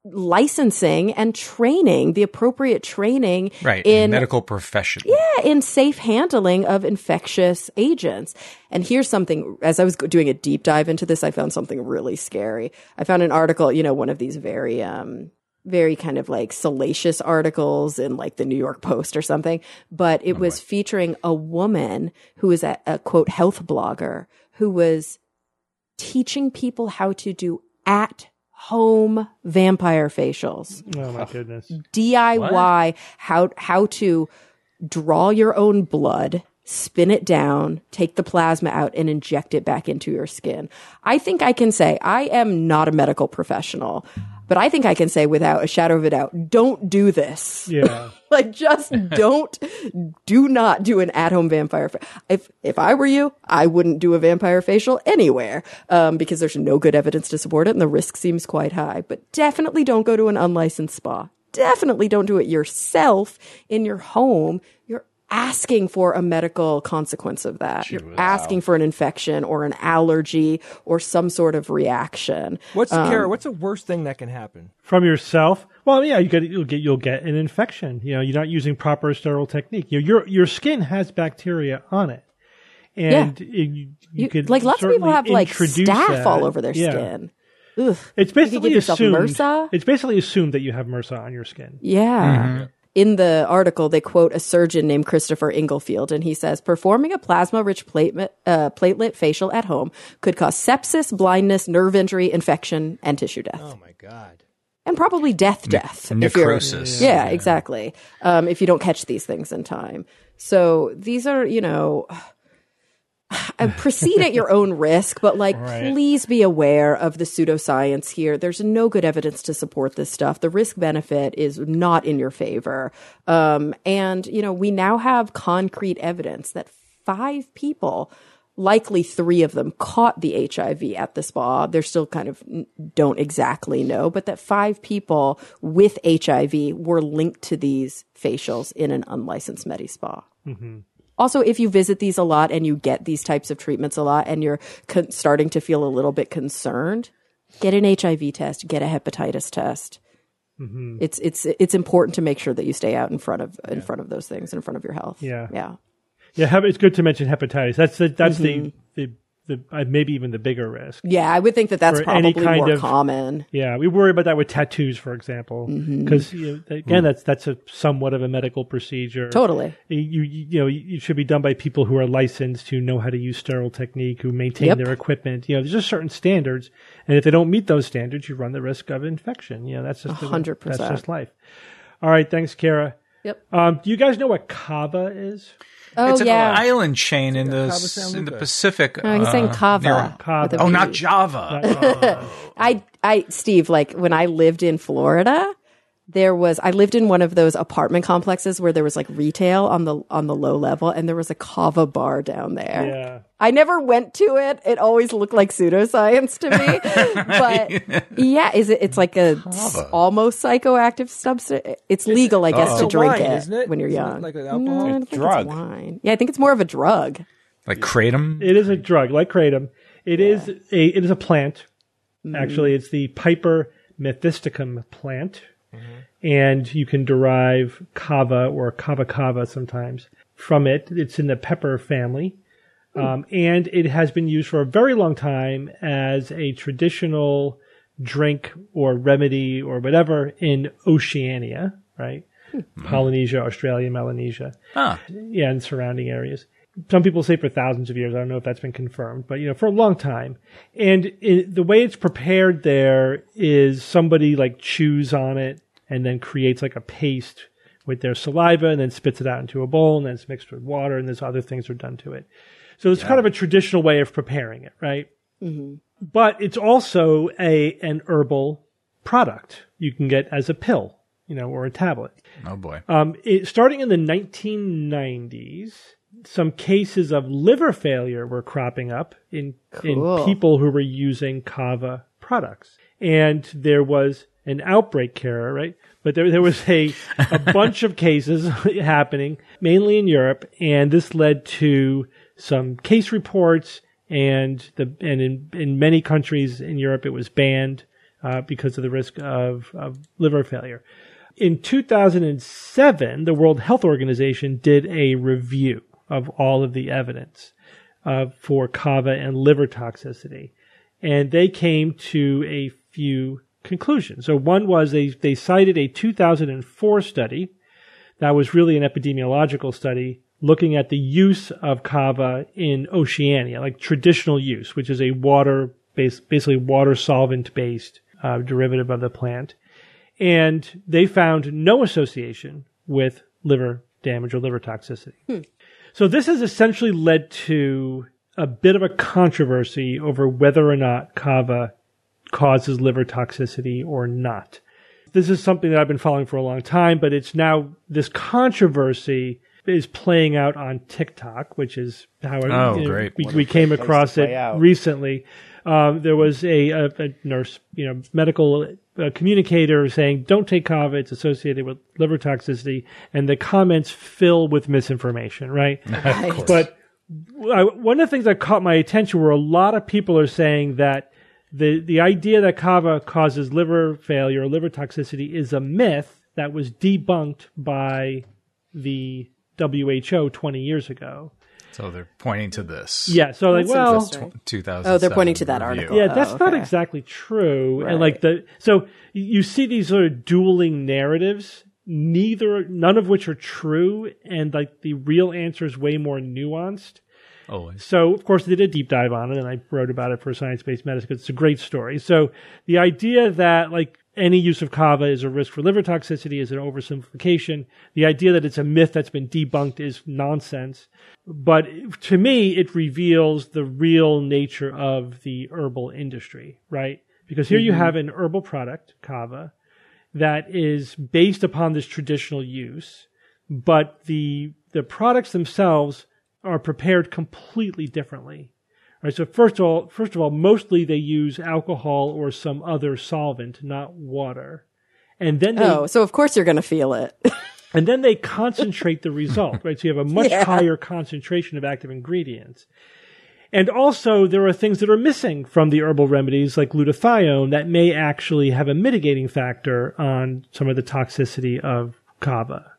licensing and training, the appropriate training Right. in medical profession. yeah, in safe handling of infectious agents. And here's something, as I was go- doing a deep dive into this, I found something really scary. I found an article, you know, one of these very, um, very kind of like salacious articles in like the New York Post or something, but it was featuring a woman who was a, a quote health blogger who was teaching people how to do at home vampire facials. Oh my goodness! D I Y how how to draw your own blood, spin it down, take the plasma out and inject it back into your skin. I think I can say I am not a medical professional, but I think I can say without a shadow of a doubt, don't do this. Yeah. Like just don't, do not do an at-home vampire. Fa- if if I were you, I wouldn't do a vampire facial anywhere, um, because there's no good evidence to support it, and the risk seems quite high. But definitely don't go to an unlicensed spa. definitely don't do it yourself in your home. You're asking for a medical consequence of that. You're wow. asking for an infection or an allergy or some sort of reaction. What's um, Kara, what's the worst thing that can happen? From yourself? Well, yeah, you get you'll get you'll get an infection. You know, you're not using proper sterile technique. You know, your your skin has bacteria on it. And yeah. it, you, you, you could like lots of people have like staph that. all over their yeah. skin. Ugh. It's basically assumed. MRSA? It's basically assumed that you have MRSA on your skin. Yeah. Mm-hmm. In the article, they quote a surgeon named Christopher Inglefield, and he says, performing a plasma-rich platelet, uh, platelet facial at home could cause sepsis, blindness, nerve injury, infection, and tissue death. Oh, my God. And probably death, death. Ne- necrosis. Yeah, yeah, exactly. Um, if you don't catch these things in time. So these are, you know... proceed at your own risk, but like, right. please be aware of the pseudoscience here. There's no good evidence to support this stuff. The risk benefit is not in your favor. Um, and, you know, we now have concrete evidence that five people, likely three of them, caught the H I V at the spa. They're still kind of don't exactly know, but that five people with H I V were linked to these facials in an unlicensed Medi Spa. Mm-hmm. Also, if you visit these a lot and you get these types of treatments a lot and you're con- starting to feel a little bit concerned, get an H I V test, get a hepatitis test. Mm-hmm. It's it's it's important to make sure that you stay out in front of in yeah. front of those things, in front of your health. Yeah, yeah, yeah. It's good to mention hepatitis. That's the, that's mm-hmm. the the. The, uh, maybe even the bigger risk. Yeah, I would think that that's probably more of, common. Yeah, we worry about that with tattoos, for example, because mm-hmm. you know, again, mm. that's that's a somewhat of a medical procedure. Totally. You, you you know you should be done by people who are licensed, who know how to use sterile technique, who maintain yep. their equipment. You know, there's just certain standards, and if they don't meet those standards, you run the risk of infection. You know, that's just hundred percent. That's just life. All right, thanks, Kara. Yep. Um, do you guys know what Kava is? Oh, it's an yeah. island chain in the in the Pacific. No, he's uh, saying Kava. Kava. Oh, not Java. oh. I, I, Steve, like when I lived in Florida, there was, I lived in one of those apartment complexes where there was like retail on the, on the low level, and there was a Kava bar down there. Yeah. I never went to it. It always looked like pseudoscience to me. But yeah, is it, it's like a Kava. almost psychoactive substance. It's legal, I guess, Uh-oh. to drink wine, it, isn't it? when you're Isn't young. it like an alcohol? No, I don't It's think drug. it's wine. Yeah, I think it's more of a drug. Like kratom? It is a drug, like kratom. It yeah. is a it is a plant. Mm. Actually, it's the Piper methysticum plant. Mm-hmm. And you can derive kava or kava kava sometimes from it. It's in the pepper family. Mm. Um, and it has been used for a very long time as a traditional drink or remedy or whatever in Oceania, right? Mm. Polynesia, Australia, Melanesia. Ah. Yeah, and surrounding areas. Some people say for thousands of years. I don't know if that's been confirmed, but you know, for a long time. And it, the way it's prepared there is somebody like chews on it and then creates like a paste with their saliva and then spits it out into a bowl, and then it's mixed with water, and there's other things are done to it. So it's yeah. kind of a traditional way of preparing it, right? Mm-hmm. But it's also a an herbal product you can get as a pill, you know, or a tablet. Oh boy! Um, it, starting in the nineteen nineties, some cases of liver failure were cropping up in cool. in people who were using kava products, and there was an outbreak, Kara, right? But there there was a a bunch of cases happening, mainly in Europe, and this led to some case reports, and the and in in many countries in Europe it was banned uh, because of the risk of, of liver failure. In two thousand seven, the World Health Organization did a review of all of the evidence uh, for kava and liver toxicity, and they came to a few conclusions. So one was they, they cited a two thousand four study that was really an epidemiological study looking at the use of kava in Oceania, like traditional use, which is a water based, basically water solvent based uh, derivative of the plant. And they found no association with liver damage or liver toxicity. Hmm. So this has essentially led to a bit of a controversy over whether or not kava causes liver toxicity or not. This is something that I've been following for a long time, but it's now, this controversy is playing out on TikTok, which is how oh, you know, great. we, we came across it out. recently. Um, there was a, a, a nurse, you know, medical a communicator saying, don't take kava, it's associated with liver toxicity, and the comments fill with misinformation, right? Right. But I, one of the things that caught my attention were a lot of people are saying that the, the idea that kava causes liver failure or liver toxicity is a myth that was debunked by the W H O twenty years ago. So they're pointing to this. Yeah, so like, That's well, interesting. two thousand. Oh, they're pointing to that review. article. yeah, that's Oh, not okay. exactly true. Right. And like the so you see these sort of dueling narratives, neither none of which are true, and like the real answer is way more nuanced. Always. So, of course, I did a deep dive on it, and I wrote about it for Science-Based Medicine because it's a great story. So the idea that, like, any use of kava is a risk for liver toxicity is an oversimplification. The idea that it's a myth that's been debunked is nonsense. But to me, it reveals the real nature of the herbal industry, right? Because here mm-hmm. you have an herbal product, kava, that is based upon this traditional use, but the the products themselves are prepared completely differently. Right, so first of all, first of all, mostly they use alcohol or some other solvent, not water. And then they, Oh, so of course you're going to feel it. and then they concentrate the result, right? So you have a much Yeah. higher concentration of active ingredients. And also there are things that are missing from the herbal remedies like glutathione that may actually have a mitigating factor on some of the toxicity of kava.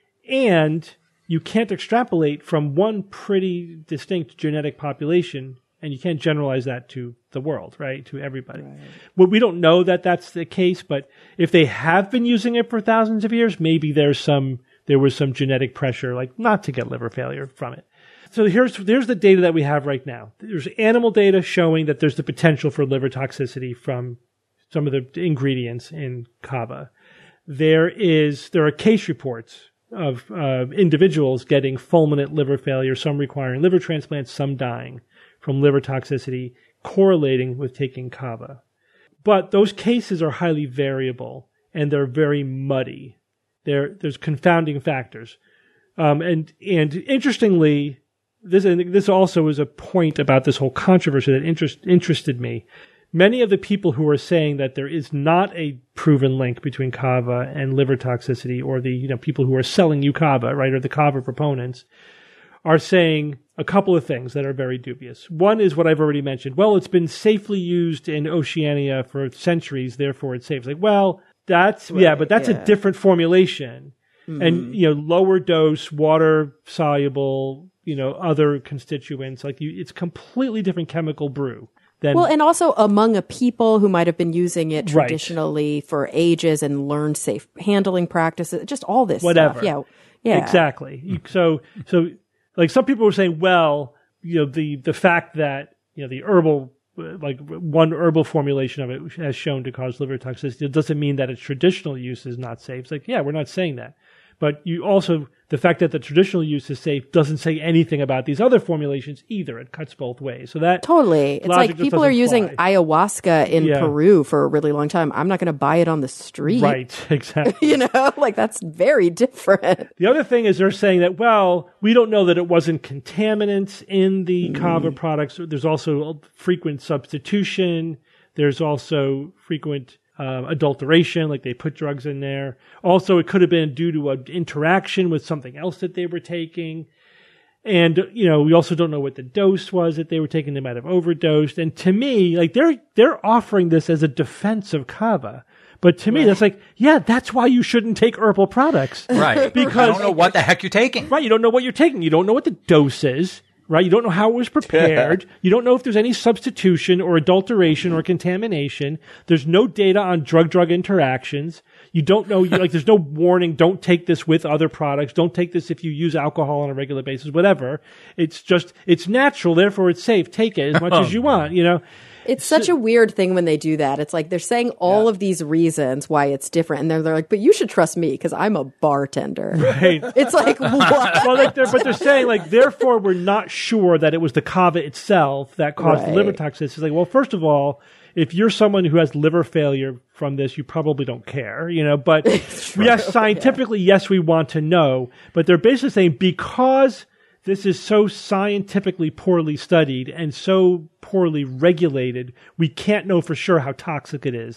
And you can't extrapolate from one pretty distinct genetic population, and you can't generalize that to the world, right? To everybody. Right. Well, we don't know that that's the case, but if they have been using it for thousands of years, maybe there's some, there was some genetic pressure, like not to get liver failure from it. So here's, there's the data that we have right now. There's animal data showing that there's the potential for liver toxicity from some of the ingredients in kava. There is, there are case reports of uh, individuals getting fulminant liver failure, some requiring liver transplants, some dying from liver toxicity, correlating with taking kava. But those cases are highly variable, and they're very muddy. There, there's confounding factors. Um, and and interestingly, this and this also is a point about this whole controversy that interest, interested me. Many of the people who are saying that there is not a proven link between kava and liver toxicity, or the you know people who are selling you kava, right, or the kava proponents, are saying a couple of things that are very dubious. One is what I've already mentioned. Well, it's been safely used in Oceania for centuries, therefore it's safe. It's like, well, that's right, yeah, but that's yeah. a different formulation, mm-hmm. and you know, lower dose, water soluble, you know, other constituents. Like you, it's completely different chemical brew. Then, well, and also among a people who might have been using it traditionally right. for ages and learned safe handling practices, just all this whatever. stuff. Yeah, yeah, exactly. So, so like some people were saying, well, you know, the the fact that you know the herbal, like one herbal formulation of it has shown to cause liver toxicity, it doesn't mean that its traditional use is not safe. It's like, yeah, we're not saying that, but you also. The fact that the traditional use is safe doesn't say anything about these other formulations either. It cuts both ways. So that totally. It's like people are using fly. ayahuasca in yeah. Peru for a really long time. I'm not going to buy it on the street. Right, exactly. You know, like that's very different. The other thing is they're saying that, well, we don't know that it wasn't contaminants in the mm. kava products. There's also frequent substitution. There's also frequent Uh, adulteration, like they put drugs in there. Also, it could have been due to an interaction with something else that they were taking. And, you know, we also don't know what the dose was that they were taking. They might have overdosed. And to me, like, they're, they're offering this as a defense of kava. But to me, right. that's like, yeah, that's why you shouldn't take herbal products. Right. Because you don't know what the heck you're taking. Right. You don't know what you're taking. You don't know what the dose is. Right? You don't know how it was prepared. You don't know if there's any substitution or adulteration or contamination. There's no data on drug-drug interactions. You don't know, you, like, there's no warning, don't take this with other products. Don't take this if you use alcohol on a regular basis, whatever. It's just, it's natural, therefore it's safe. Take it as much as you want, you know? It's such a weird thing when they do that. It's like they're saying all yeah. of these reasons why it's different, and they're, they're like, but you should trust me because I'm a bartender. Right. It's like, what? Well, like they're, but they're saying, like, therefore we're not sure that it was the kava itself that caused right. liver toxicity. It's like, well, first of all, if you're someone who has liver failure from this, you probably don't care, you know, but yes, scientifically, yeah. yes, we want to know, but they're basically saying because this is so scientifically poorly studied and so poorly regulated, we can't know for sure how toxic it is.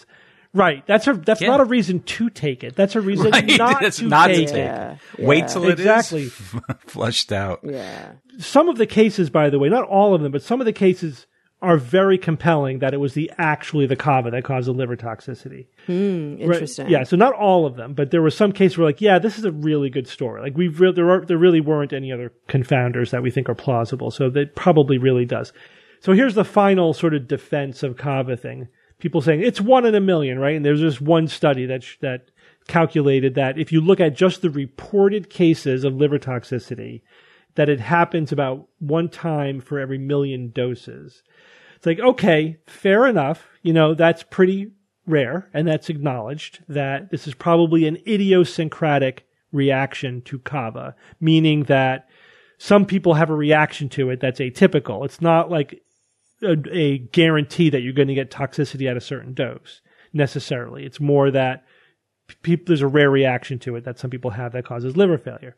Right. That's a that's Yeah. not a reason to take it. That's a reason Right. not That's to not to take take it. Yeah. Wait Yeah. till it Exactly. is flushed out. Yeah. Some of the cases, by the way, not all of them, but some of the cases are very compelling that it was the actually the kava that caused the liver toxicity. Hmm, interesting. Right. Yeah, so not all of them, but there were some cases where like, yeah, this is a really good story. Like we've re- there are there really weren't any other confounders that we think are plausible. So that probably really does. So here's the final sort of defense of kava thing. People saying it's one in a million, right? And there's just one study that sh- that calculated that if you look at just the reported cases of liver toxicity, that it happens about one time for every million doses. It's like, okay, fair enough. You know, that's pretty rare, and that's acknowledged that this is probably an idiosyncratic reaction to kava, meaning that some people have a reaction to it that's atypical. It's not like a, a guarantee that you're going to get toxicity at a certain dose necessarily. It's more that people, there's a rare reaction to it that some people have that causes liver failure.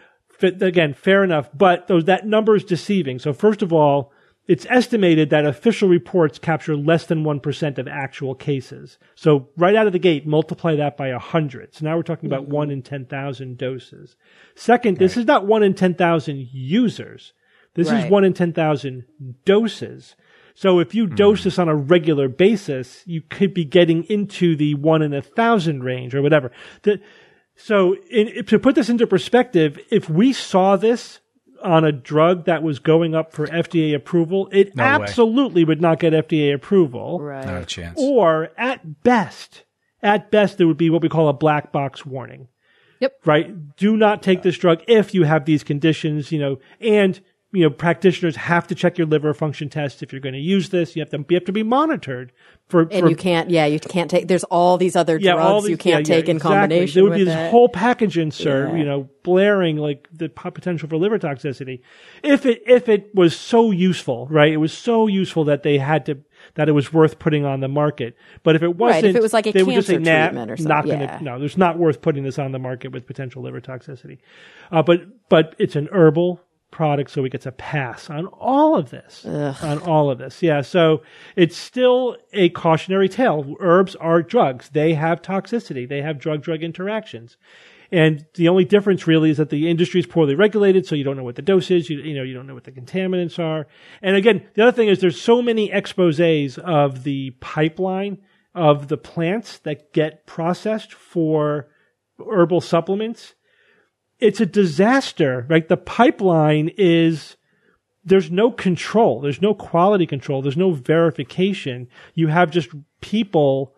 F- again, fair enough, but those, that number is deceiving. So first of all, it's estimated that official reports capture less than one percent of actual cases. So right out of the gate, multiply that by one hundred. So now we're talking about one in ten thousand doses. Second, this is not one in ten thousand users. This Right. is one in ten thousand doses. So if you dose this on a regular basis, you could be getting into the one in a thousand range or whatever. The, so in, to put this into perspective, if we saw this on a drug that was going up for F D A approval, it No way. absolutely would not get F D A approval. Right. Not a chance. Or at best, at best, there would be what we call a black box warning. Yep. Right? Do not take this drug if you have these conditions, you know, and, you know, practitioners have to check your liver function test if you're going to use this. You have to, you have to be monitored for, And for you can't, yeah, you can't take, there's all these other yeah, drugs all these, you can't yeah, yeah, take in exactly. combination There would with be this it. whole package insert, Yeah. you know, blaring like the po- potential for liver toxicity. If it if it was so useful, right? It was so useful that they had to that it was worth putting on the market. But if it wasn't, if it was like a they would just say, cancer nah, treatment or not something, gonna, yeah. no, there's not worth putting this on the market with potential liver toxicity. Uh, but but it's an herbal product, so it gets a pass on all of this. On all of this. Yeah, so it's still a cautionary tale. Herbs are drugs. They have toxicity. They have drug-drug interactions. And the only difference really is that the industry is poorly regulated, so you don't know what the dose is, you, you know, you don't know what the contaminants are. And again, the other thing is there's so many exposés of the pipeline of the plants that get processed for herbal supplements. It's a disaster, right? The pipeline is, there's no control. There's no quality control. There's no verification. You have just people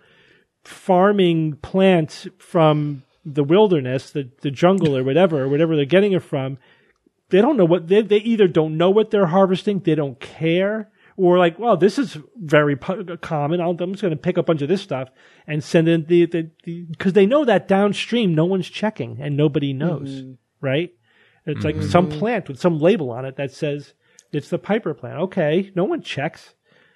farming plants from the wilderness, the, the jungle or whatever, or whatever they're getting it from. They don't know what, they, they either don't know what they're harvesting, they don't care, or like, well, this is very pu- common. I'll, I'm just going to pick a bunch of this stuff and send in the, the, the, because they know that downstream no one's checking and nobody knows, mm-hmm. right? It's mm-hmm. like some plant with some label on it that says it's the Piper plant. Okay, no one checks.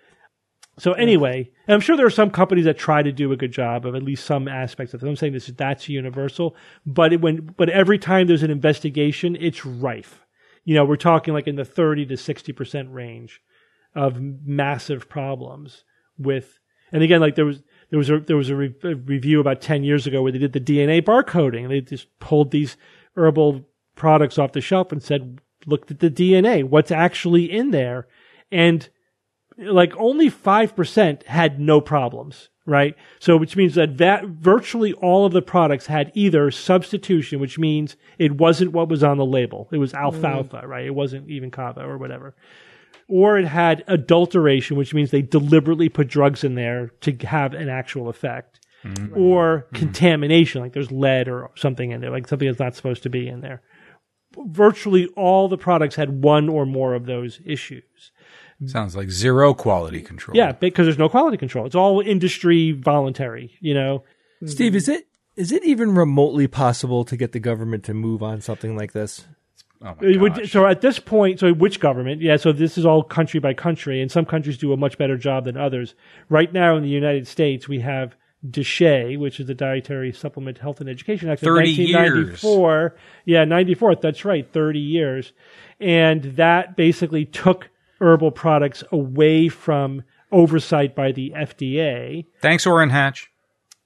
So anyway, and I'm sure there are some companies that try to do a good job of at least some aspects of it. I'm saying this is that's universal, but it, when but every time there's an investigation, it's rife. You know, we're talking like in the thirty to sixty percent range of massive problems with. And again, like there was there was a there was a, re, a review about ten years ago where they did the D N A barcoding, and they just pulled these herbal products off the shelf and said, "Look at the D N A, what's actually in there," and like only five percent had no problems, right? So which means that va- virtually all of the products had either substitution, which means it wasn't what was on the label. It was alfalfa, mm. right? It wasn't even kava or whatever. Or it had adulteration, which means they deliberately put drugs in there to have an actual effect. Mm. Or mm. contamination, like there's lead or something in there, like something that's not supposed to be in there. Virtually all the products had one or more of those issues. Sounds like zero quality control. Yeah, because there's no quality control. It's all industry voluntary, you know. Steve, is it is it even remotely possible to get the government to move on something like this? Oh my It would, gosh. so at this point, so which government? Yeah, so this is all country by country, and some countries do a much better job than others. Right now in the United States, we have D S H E A, which is the Dietary Supplement Health and Education Act of thirty nineteen ninety-four. years. Yeah, ninety-four, that's right, thirty years. And that basically took herbal products away from oversight by the F D A. Thanks, Orrin Hatch.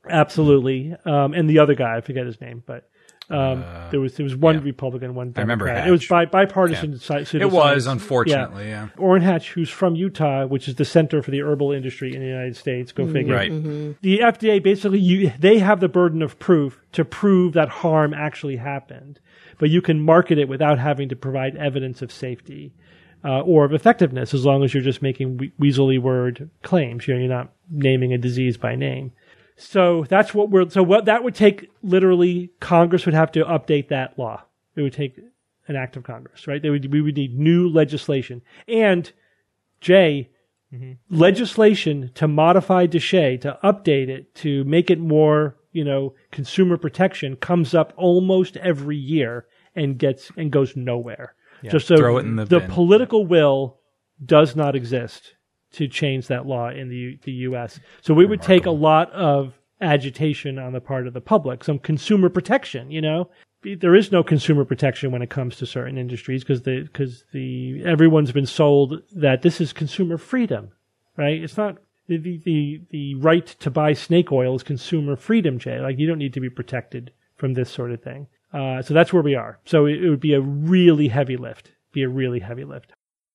Absolutely. Um, and the other guy, I forget his name, but um, uh, there was there was one yeah. Republican, one Democrat. I remember Hatch. It was bi- bipartisan. Yeah. Si- it was, unfortunately, yeah. yeah. Orrin Hatch, who's from Utah, which is the center for the herbal industry in the United States. Go figure. Right. Mm-hmm. The F D A basically, you, they have the burden of proof to prove that harm actually happened, but you can market it without having to provide evidence of safety. Uh, or of effectiveness, as long as you're just making we- weaselly word claims. You know, you're not naming a disease by name. So that's what we're. So what that would take, literally, Congress would have to update that law. It would take an act of Congress, right? They would. We would need new legislation and Jay mm-hmm. legislation to modify D S H E A, to update it, to make it more, you know, consumer protection comes up almost every year and gets and goes nowhere. Yeah, Just so throw it in the, the bin. political will does not exist to change that law in the the U S. So we would take a lot of agitation on the part of the public, some consumer protection, you know. There is no consumer protection when it comes to certain industries because the because the everyone's been sold that this is consumer freedom, right? It's not the the the right to buy snake oil is consumer freedom, Jay. Like you don't need to be protected from this sort of thing. Uh, so that's where we are. So it, it would be a really heavy lift. Be a really heavy lift.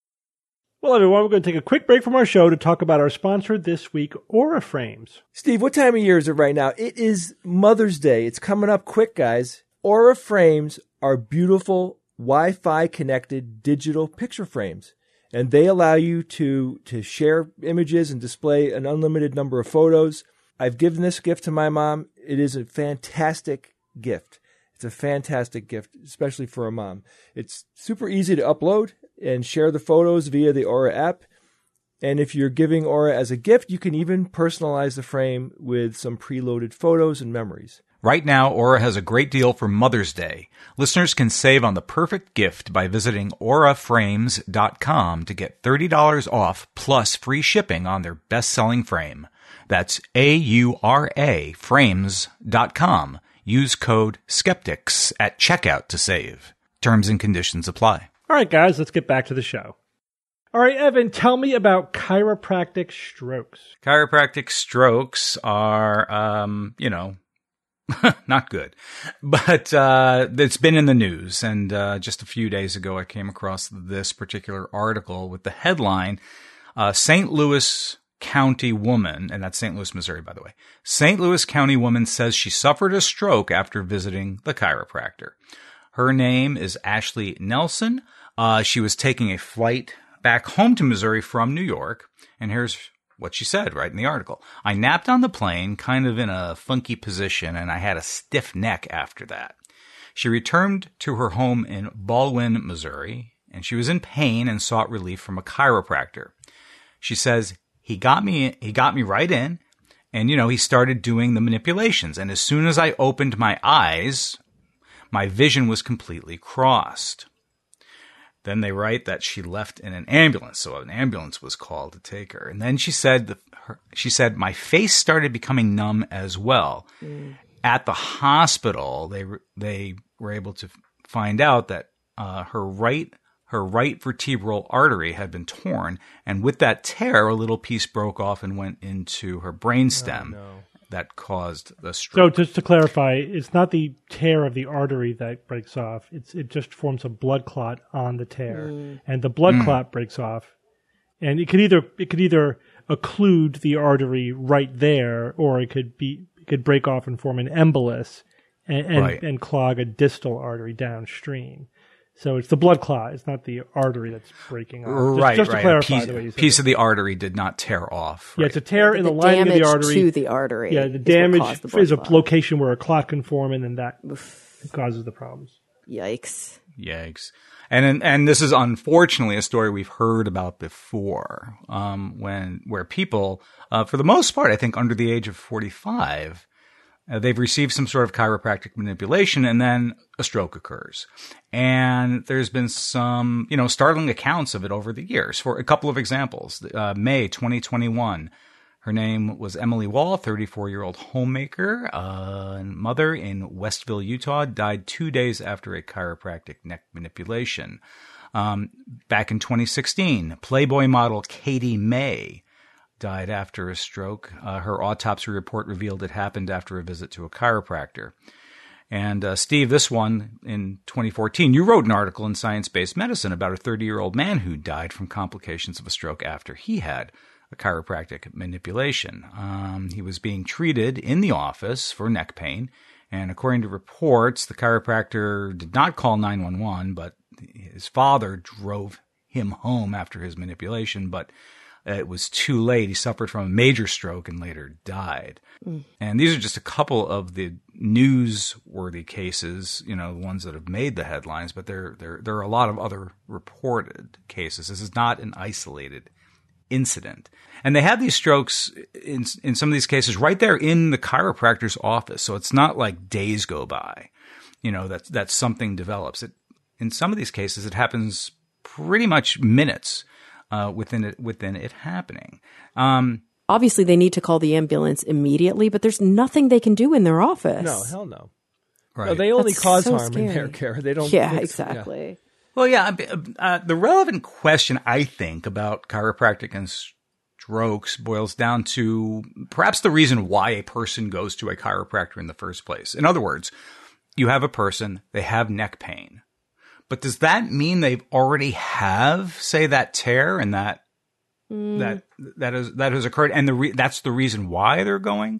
Well, everyone, we're going to take a quick break from our show to talk about our sponsor this week, Aura Frames. Steve, what time of year is it right now? It is Mother's Day. It's coming up quick, guys. Aura Frames are beautiful Wi-Fi connected digital picture frames, and they allow you to, to share images and display an unlimited number of photos. I've given this gift to my mom. It is a fantastic gift. It's a fantastic gift, especially for a mom. It's super easy to upload and share the photos via the Aura app. And if you're giving Aura as a gift, you can even personalize the frame with some preloaded photos and memories. Right now, Aura has a great deal for Mother's Day. Listeners can save on the perfect gift by visiting aura frames dot com to get thirty dollars off plus free shipping on their best-selling frame. That's A U R A frames dot com. Use code SKEPTICS at checkout to save. Terms and conditions apply. All right, guys, let's get back to the show. All right, Evan, tell me about chiropractic strokes. Chiropractic strokes are, um, you know, not good. But uh, it's been in the news. And uh, just a few days ago, I came across this particular article with the headline, uh, Saint Louis County woman, and that's Saint Louis, Missouri, by the way. Saint Louis County woman says she suffered a stroke after visiting the chiropractor. Her name is Ashley Nelson. Uh, she was taking a flight back home to Missouri from New York, and here's what she said right in the article. I napped on the plane, kind of in a funky position, and I had a stiff neck after that. She returned to her home in Baldwin, Missouri, and she was in pain and sought relief from a chiropractor. She says, He got me, he got me right in, and, you know, he started doing the manipulations. And as soon as I opened my eyes, my vision was completely crossed. Then they write that she left in an ambulance, so an ambulance was called to take her. And then she said, the, her, she said, my face started becoming numb as well. Mm. At the hospital, they they were able to find out that uh, her right Her right vertebral artery had been torn, and with that tear, a little piece broke off and went into her brainstem. Oh, no. That caused the stroke. So just to clarify, it's not the tear of the artery that breaks off. It's it just forms a blood clot on the tear, mm. and the blood mm. clot breaks off, and it could either it could either occlude the artery right there, or it could be it could break off and form an embolus, and and, right. and clog a distal artery downstream. So it's the blood clot. It's not the artery that's breaking off. Just, right, just to right. clarify a piece, the way you said piece it. of the artery did not tear off. Right? Yeah, it's a tear the, in the, the lining of the artery. to the artery. Yeah, the damage the is a clot. location where a clot can form, and then that Oof. causes the problems. Yikes. Yikes. And and this is unfortunately a story we've heard about before, um, when where people, uh, for the most part, I think under the age of forty-five, Uh, they've received some sort of chiropractic manipulation, and then a stroke occurs. And there's been some, you know, startling accounts of it over the years. For a couple of examples, uh, May twenty twenty-one, her name was Emily Wall, thirty-four-year-old homemaker, uh, and mother in Westville, Utah, died two days after a chiropractic neck manipulation. Um, back in twenty sixteen, Playboy model Katie May died after a stroke. Uh, her autopsy report revealed it happened after a visit to a chiropractor. And uh, Steve, this one in twenty fourteen, you wrote an article in Science-Based Medicine about a thirty-year-old man who died from complications of a stroke after he had a chiropractic manipulation. Um, he was being treated in the office for neck pain, and according to reports, the chiropractor did not call nine one one, but his father drove him home after his manipulation, but it was too late. He suffered from a major stroke and later died. Mm. And these are just a couple of the newsworthy cases, you know, the ones that have made the headlines, but there, there, there are a lot of other reported cases. This is not an isolated incident. And they have these strokes in, in some of these cases right there in the chiropractor's office. So it's not like days go by, you know, that, that something develops. It, in some of these cases, it happens pretty much minutes Uh, within it, within it happening. Um, Obviously, they need to call the ambulance immediately, but there's nothing they can do in their office. No, hell no. Right. No, they only That's cause so harm scary. in their care. They don't. Yeah, it's- exactly. yeah. Well, yeah. Uh, the relevant question, I think, about chiropractic and strokes boils down to perhaps the reason why a person goes to a chiropractor in the first place. In other words, you have a person, they have neck pain. But does that mean they've already have, say, that tear and that mm. that that is that has occurred, and the re- that's the reason why they're going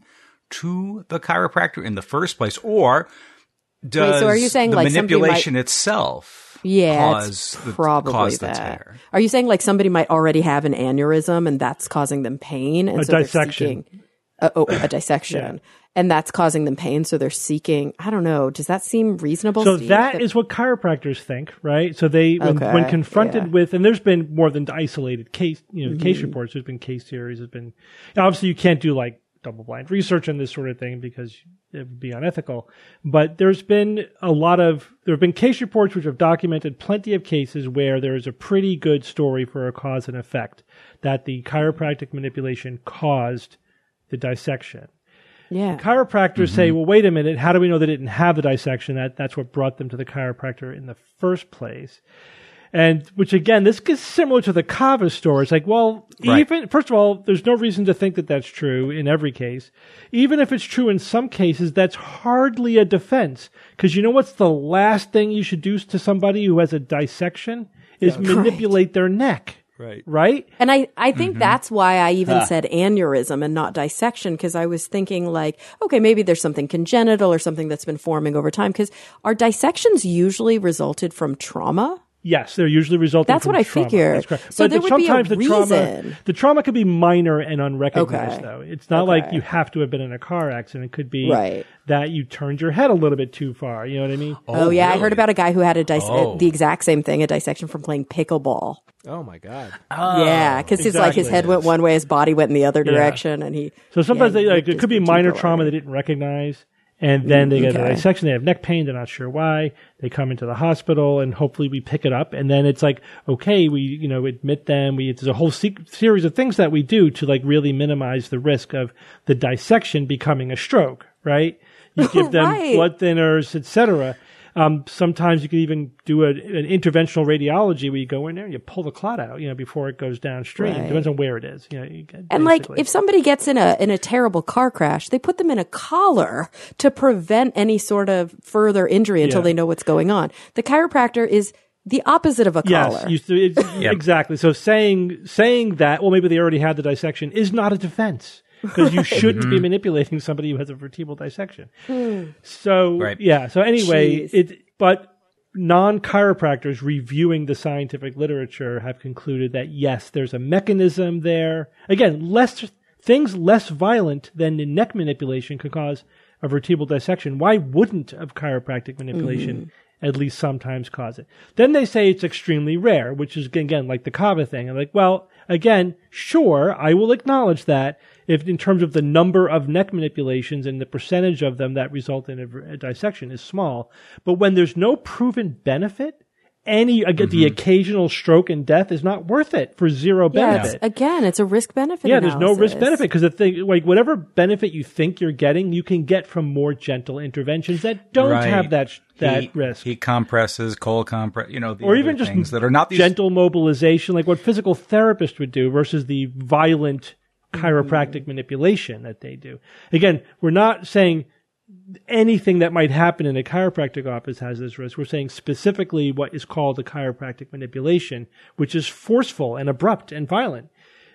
to the chiropractor in the first place, or does Wait, so are you saying the like manipulation might... itself yeah, cause it's the, probably cause that. the tear? Are you saying like somebody might already have an aneurysm and that's causing them pain, and A so they're dissection. seeking a, oh, a dissection? Yeah. And that's causing them pain, so they're seeking. I don't know. Does that seem reasonable? So Steve? that is what chiropractors think, right? So they, when, Okay, when confronted yeah. with, and there's been more than isolated case, you know, Mm-hmm. case reports. There's been case series. There's been, obviously, you can't do like double-blind research on this sort of thing because it would be unethical. But there's been a lot of, there have been case reports which have documented plenty of cases where there is a pretty good story for a cause and effect that the chiropractic manipulation caused the dissection. Yeah. Chiropractors Mm-hmm. say, well, wait a minute, how do we know they didn't have the dissection? That That's what brought them to the chiropractor in the first place. And which, again, this is similar to the Kava story. It's like, well, Right. even, first of all, there's no reason to think that that's true in every case. Even if it's true in some cases, that's hardly a defense. Because you know what's the last thing you should do to somebody who has a dissection? Is Yeah. manipulate their neck. Right. Right? And I, I think Mm-hmm. that's why I even Ah. said aneurysm and not dissection, because I was thinking like, okay, maybe there's something congenital or something that's been forming over time, because are dissections usually resulted from trauma? Yes, they're usually resulting That's from what I trauma. figured. That's correct. So but there the, would be a sometimes the trauma, reason. the trauma could be minor and unrecognized, Okay. though. It's not Okay. like you have to have been in a car accident. It could be Right. that you turned your head a little bit too far. You know what I mean? Oh, yeah, I really? heard about a guy who had a dis- Oh. the exact same thing, a dissection from playing pickleball. Oh my God. yeah, because his like his exactly. head went one way, his body went in the other Yeah. direction, and he. So sometimes yeah, he they like ripped it his could be vertebral minor trauma area. they didn't recognize, and then they get a Okay. dissection. They have neck pain. They're not sure why. They come into the hospital, and hopefully we pick it up. And then it's like, okay, we you know admit them. We there's a whole se- series of things that we do to like really minimize the risk of the dissection becoming a stroke. Right? You give them Right. blood thinners, et cetera. Um, sometimes you can even do a, an interventional radiology where you go in there and you pull the clot out, you know, before it goes downstream. Right. Depends on where it is. You know, you get- And like, basically. if somebody gets in a in a terrible car crash, they put them in a collar to prevent any sort of further injury until Yeah. they know what's going on. The chiropractor is the opposite of a Yes, collar. you, it's, exactly. So saying saying that, well, maybe they already had the dissection, is not a defense because you shouldn't be manipulating somebody who has a vertebral dissection. So Right. yeah. So anyway, Jeez. it but non-chiropractors reviewing the scientific literature have concluded that yes, there's a mechanism there. Again, less things less violent than the neck manipulation could cause a vertebral dissection. Why wouldn't of chiropractic manipulation at least sometimes cause it? Then they say it's extremely rare, which is again like the Kava thing. I'm like, well, again, sure, I will acknowledge that if in terms of the number of neck manipulations and the percentage of them that result in a, a dissection is small. But when there's no proven benefit, any again, the occasional stroke and death is not worth it for zero yeah, benefit. it's, again, it's a risk benefit. Yeah, there's no risk analysis. benefit because the thing, like whatever benefit you think you're getting, you can get from more gentle interventions that don't Right. have that that heat, risk. Heat compresses, cold compress, you know, the Or other even just things that are not these. gentle mobilization, like what physical therapists would do versus the violent chiropractic mm-hmm. manipulation that they do. Again, we're not saying anything that might happen in a chiropractic office has this risk. We're saying specifically what is called the chiropractic manipulation, which is forceful and abrupt and violent.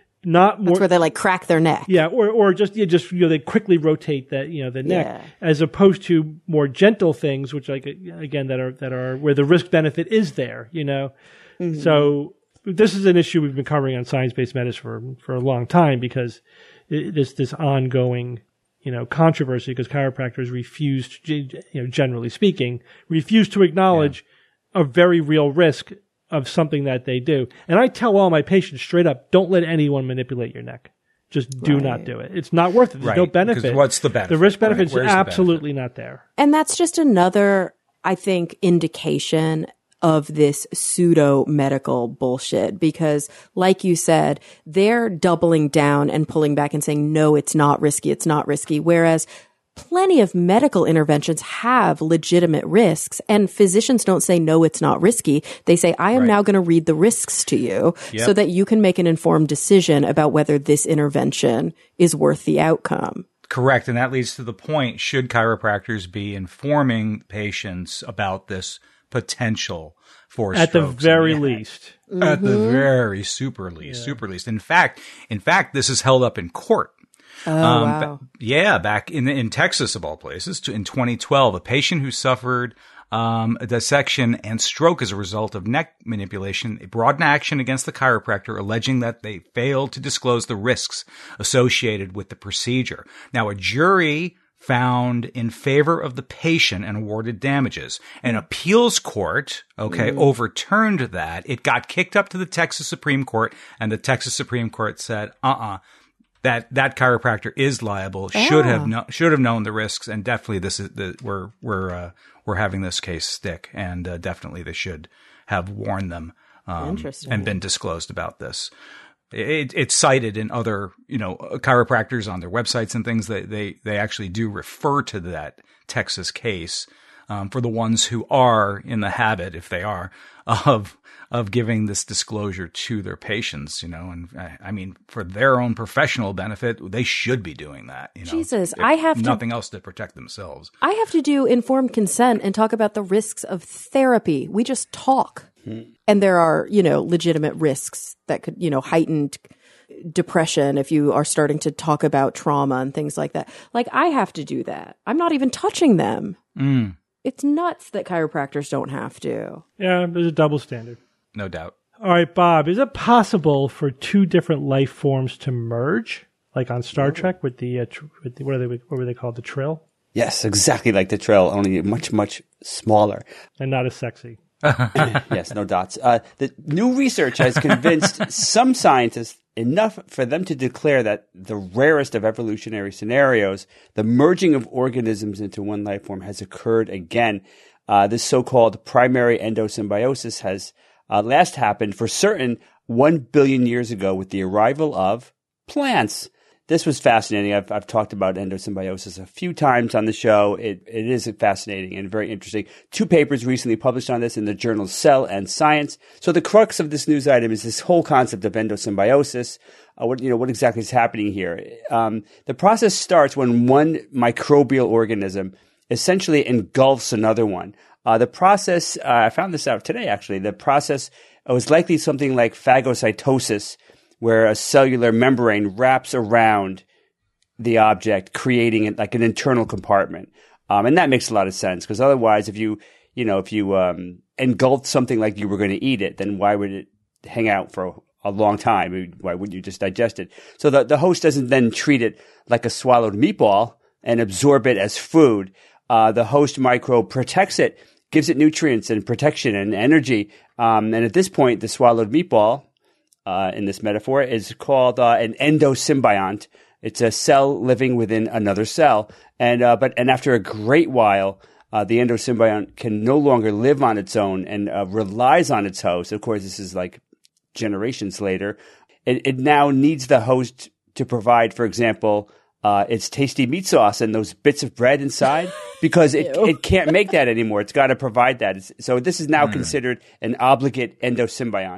Not more, that's where they like crack their neck. Yeah, or or just you just you know they quickly rotate that you know the neck, yeah. as opposed to more gentle things, which like again that are that are where the risk benefit is there. You know, mm-hmm. so this is an issue we've been covering on science-based medicine for for a long time because it, there's this ongoing you know controversy because chiropractors refuse, to, you know, generally speaking, refuse to acknowledge yeah. a very real risk of something that they do. And I tell all my patients straight up, don't let anyone manipulate your neck. Just do right. not do it. It's not worth it. There's right. no benefit. What's the benefit? The risk benefit right. is absolutely not there. And that's just another, I think, indication of this pseudo medical bullshit because like you said, they're doubling down and pulling back and saying, no, it's not risky. It's not risky. Whereas plenty of medical interventions have legitimate risks and physicians don't say, no, it's not risky. They say, I am right. now going to read the risks to you yep. so that you can make an informed decision about whether this intervention is worth the outcome. Correct. And that leads to the point, should chiropractors be informing patients about this potential for At strokes? the very least. Mm-hmm. At the very super least, yeah. super least. In fact, in fact, this is held up in court. Oh, um, wow. ba- yeah, back in in Texas, of all places, in twenty twelve, a patient who suffered um, a dissection and stroke as a result of neck manipulation brought an action against the chiropractor, alleging that they failed to disclose the risks associated with the procedure. Now, a jury found in favor of the patient and awarded damages. An appeals court, okay, mm. overturned that. It got kicked up to the Texas Supreme Court, and the Texas Supreme Court said, uh-uh. That that chiropractor is liable. Oh. Should have no, should have known the risks, and definitely this is the we're we're uh, we're having this case stick, and uh, definitely they should have warned them um, and been disclosed about this. It, it's cited in other you know chiropractors on their websites and things. That they they actually do refer to that Texas case um, for the ones who are in the habit, if they are, of. of giving this disclosure to their patients, you know, and I, I mean, for their own professional benefit, they should be doing that, you know. Jesus, I have nothing to, nothing else to protect themselves. I have to do informed consent and talk about the risks of therapy. We just talk. Hmm. And there are, you know, legitimate risks that could, you know, heightened depression if you are starting to talk about trauma and things like that. Like, I have to do that. I'm not even touching them. Mm. It's nuts that chiropractors don't have to. Yeah, there's a double standard. No doubt. All right, Bob, is it possible for two different life forms to merge, like on Star Trek with the, uh, tr- with the what are they what were they called, the Trill? Yes, exactly like the Trill, only much much smaller and not as sexy. Yes, no dots. Uh, the new research has convinced some scientists enough for them to declare that the rarest of evolutionary scenarios, the merging of organisms into one life form, has occurred again. Uh, this so-called primary endosymbiosis has Uh, last happened for certain one billion years ago with the arrival of plants. This was fascinating. I've, I've talked about endosymbiosis a few times on the show. It, it is fascinating and very interesting. Two papers recently published on this in the journal Cell and Science. So the crux of this news item is this whole concept of endosymbiosis. Uh, what, you know, what exactly is happening here? Um, the process starts when one microbial organism essentially engulfs another one. Uh, the process, uh, I found this out today actually, the process uh, was likely something like phagocytosis, where a cellular membrane wraps around the object, creating it like an internal compartment. Um, and that makes a lot of sense, because otherwise if you, you know, if you um, engulfed something like you were going to eat it, then why would it hang out for a, a long time? Why wouldn't you just digest it? So the, the host doesn't then treat it like a swallowed meatball and absorb it as food. Uh, the host microbe protects it, gives it nutrients and protection and energy. Um, and at this point, the swallowed meatball, uh, in this metaphor, is called uh, an endosymbiont. It's a cell living within another cell. And uh, but and after a great while, uh, the endosymbiont can no longer live on its own and uh, relies on its host. Of course, this is like generations later. It, it now needs the host to provide, for example, Uh, its tasty meat sauce and those bits of bread inside, because it it can't make that anymore. It's got to provide that. It's, so this is now mm. considered an obligate endosymbiont.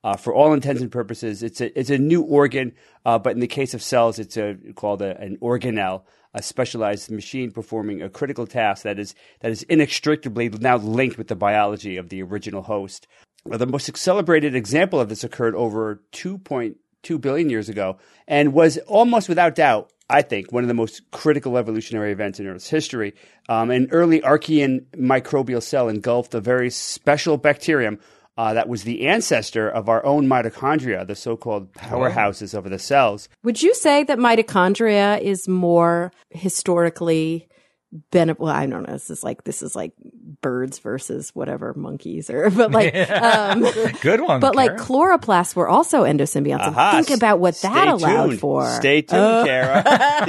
Uh, for all intents and purposes, it's a it's a new organ, uh, but in the case of cells, it's a, called a, an organelle, a specialized machine performing a critical task that is that is inextricably now linked with the biology of the original host. Uh, the most celebrated example of this occurred over two point two billion years ago and was almost without doubt, I think, one of the most critical evolutionary events in Earth's history. Um, an early Archean microbial cell engulfed a very special bacterium uh, that was the ancestor of our own mitochondria, the so-called powerhouses of the cells. Would you say that mitochondria is more historically benefit? Well, I don't know. This is like this is like birds versus whatever monkeys, or but like um, good one. But Kara. like chloroplasts were also endosymbionts. Aha. And think about what Stay that allowed tuned. for. Stay tuned, Uh, Kara.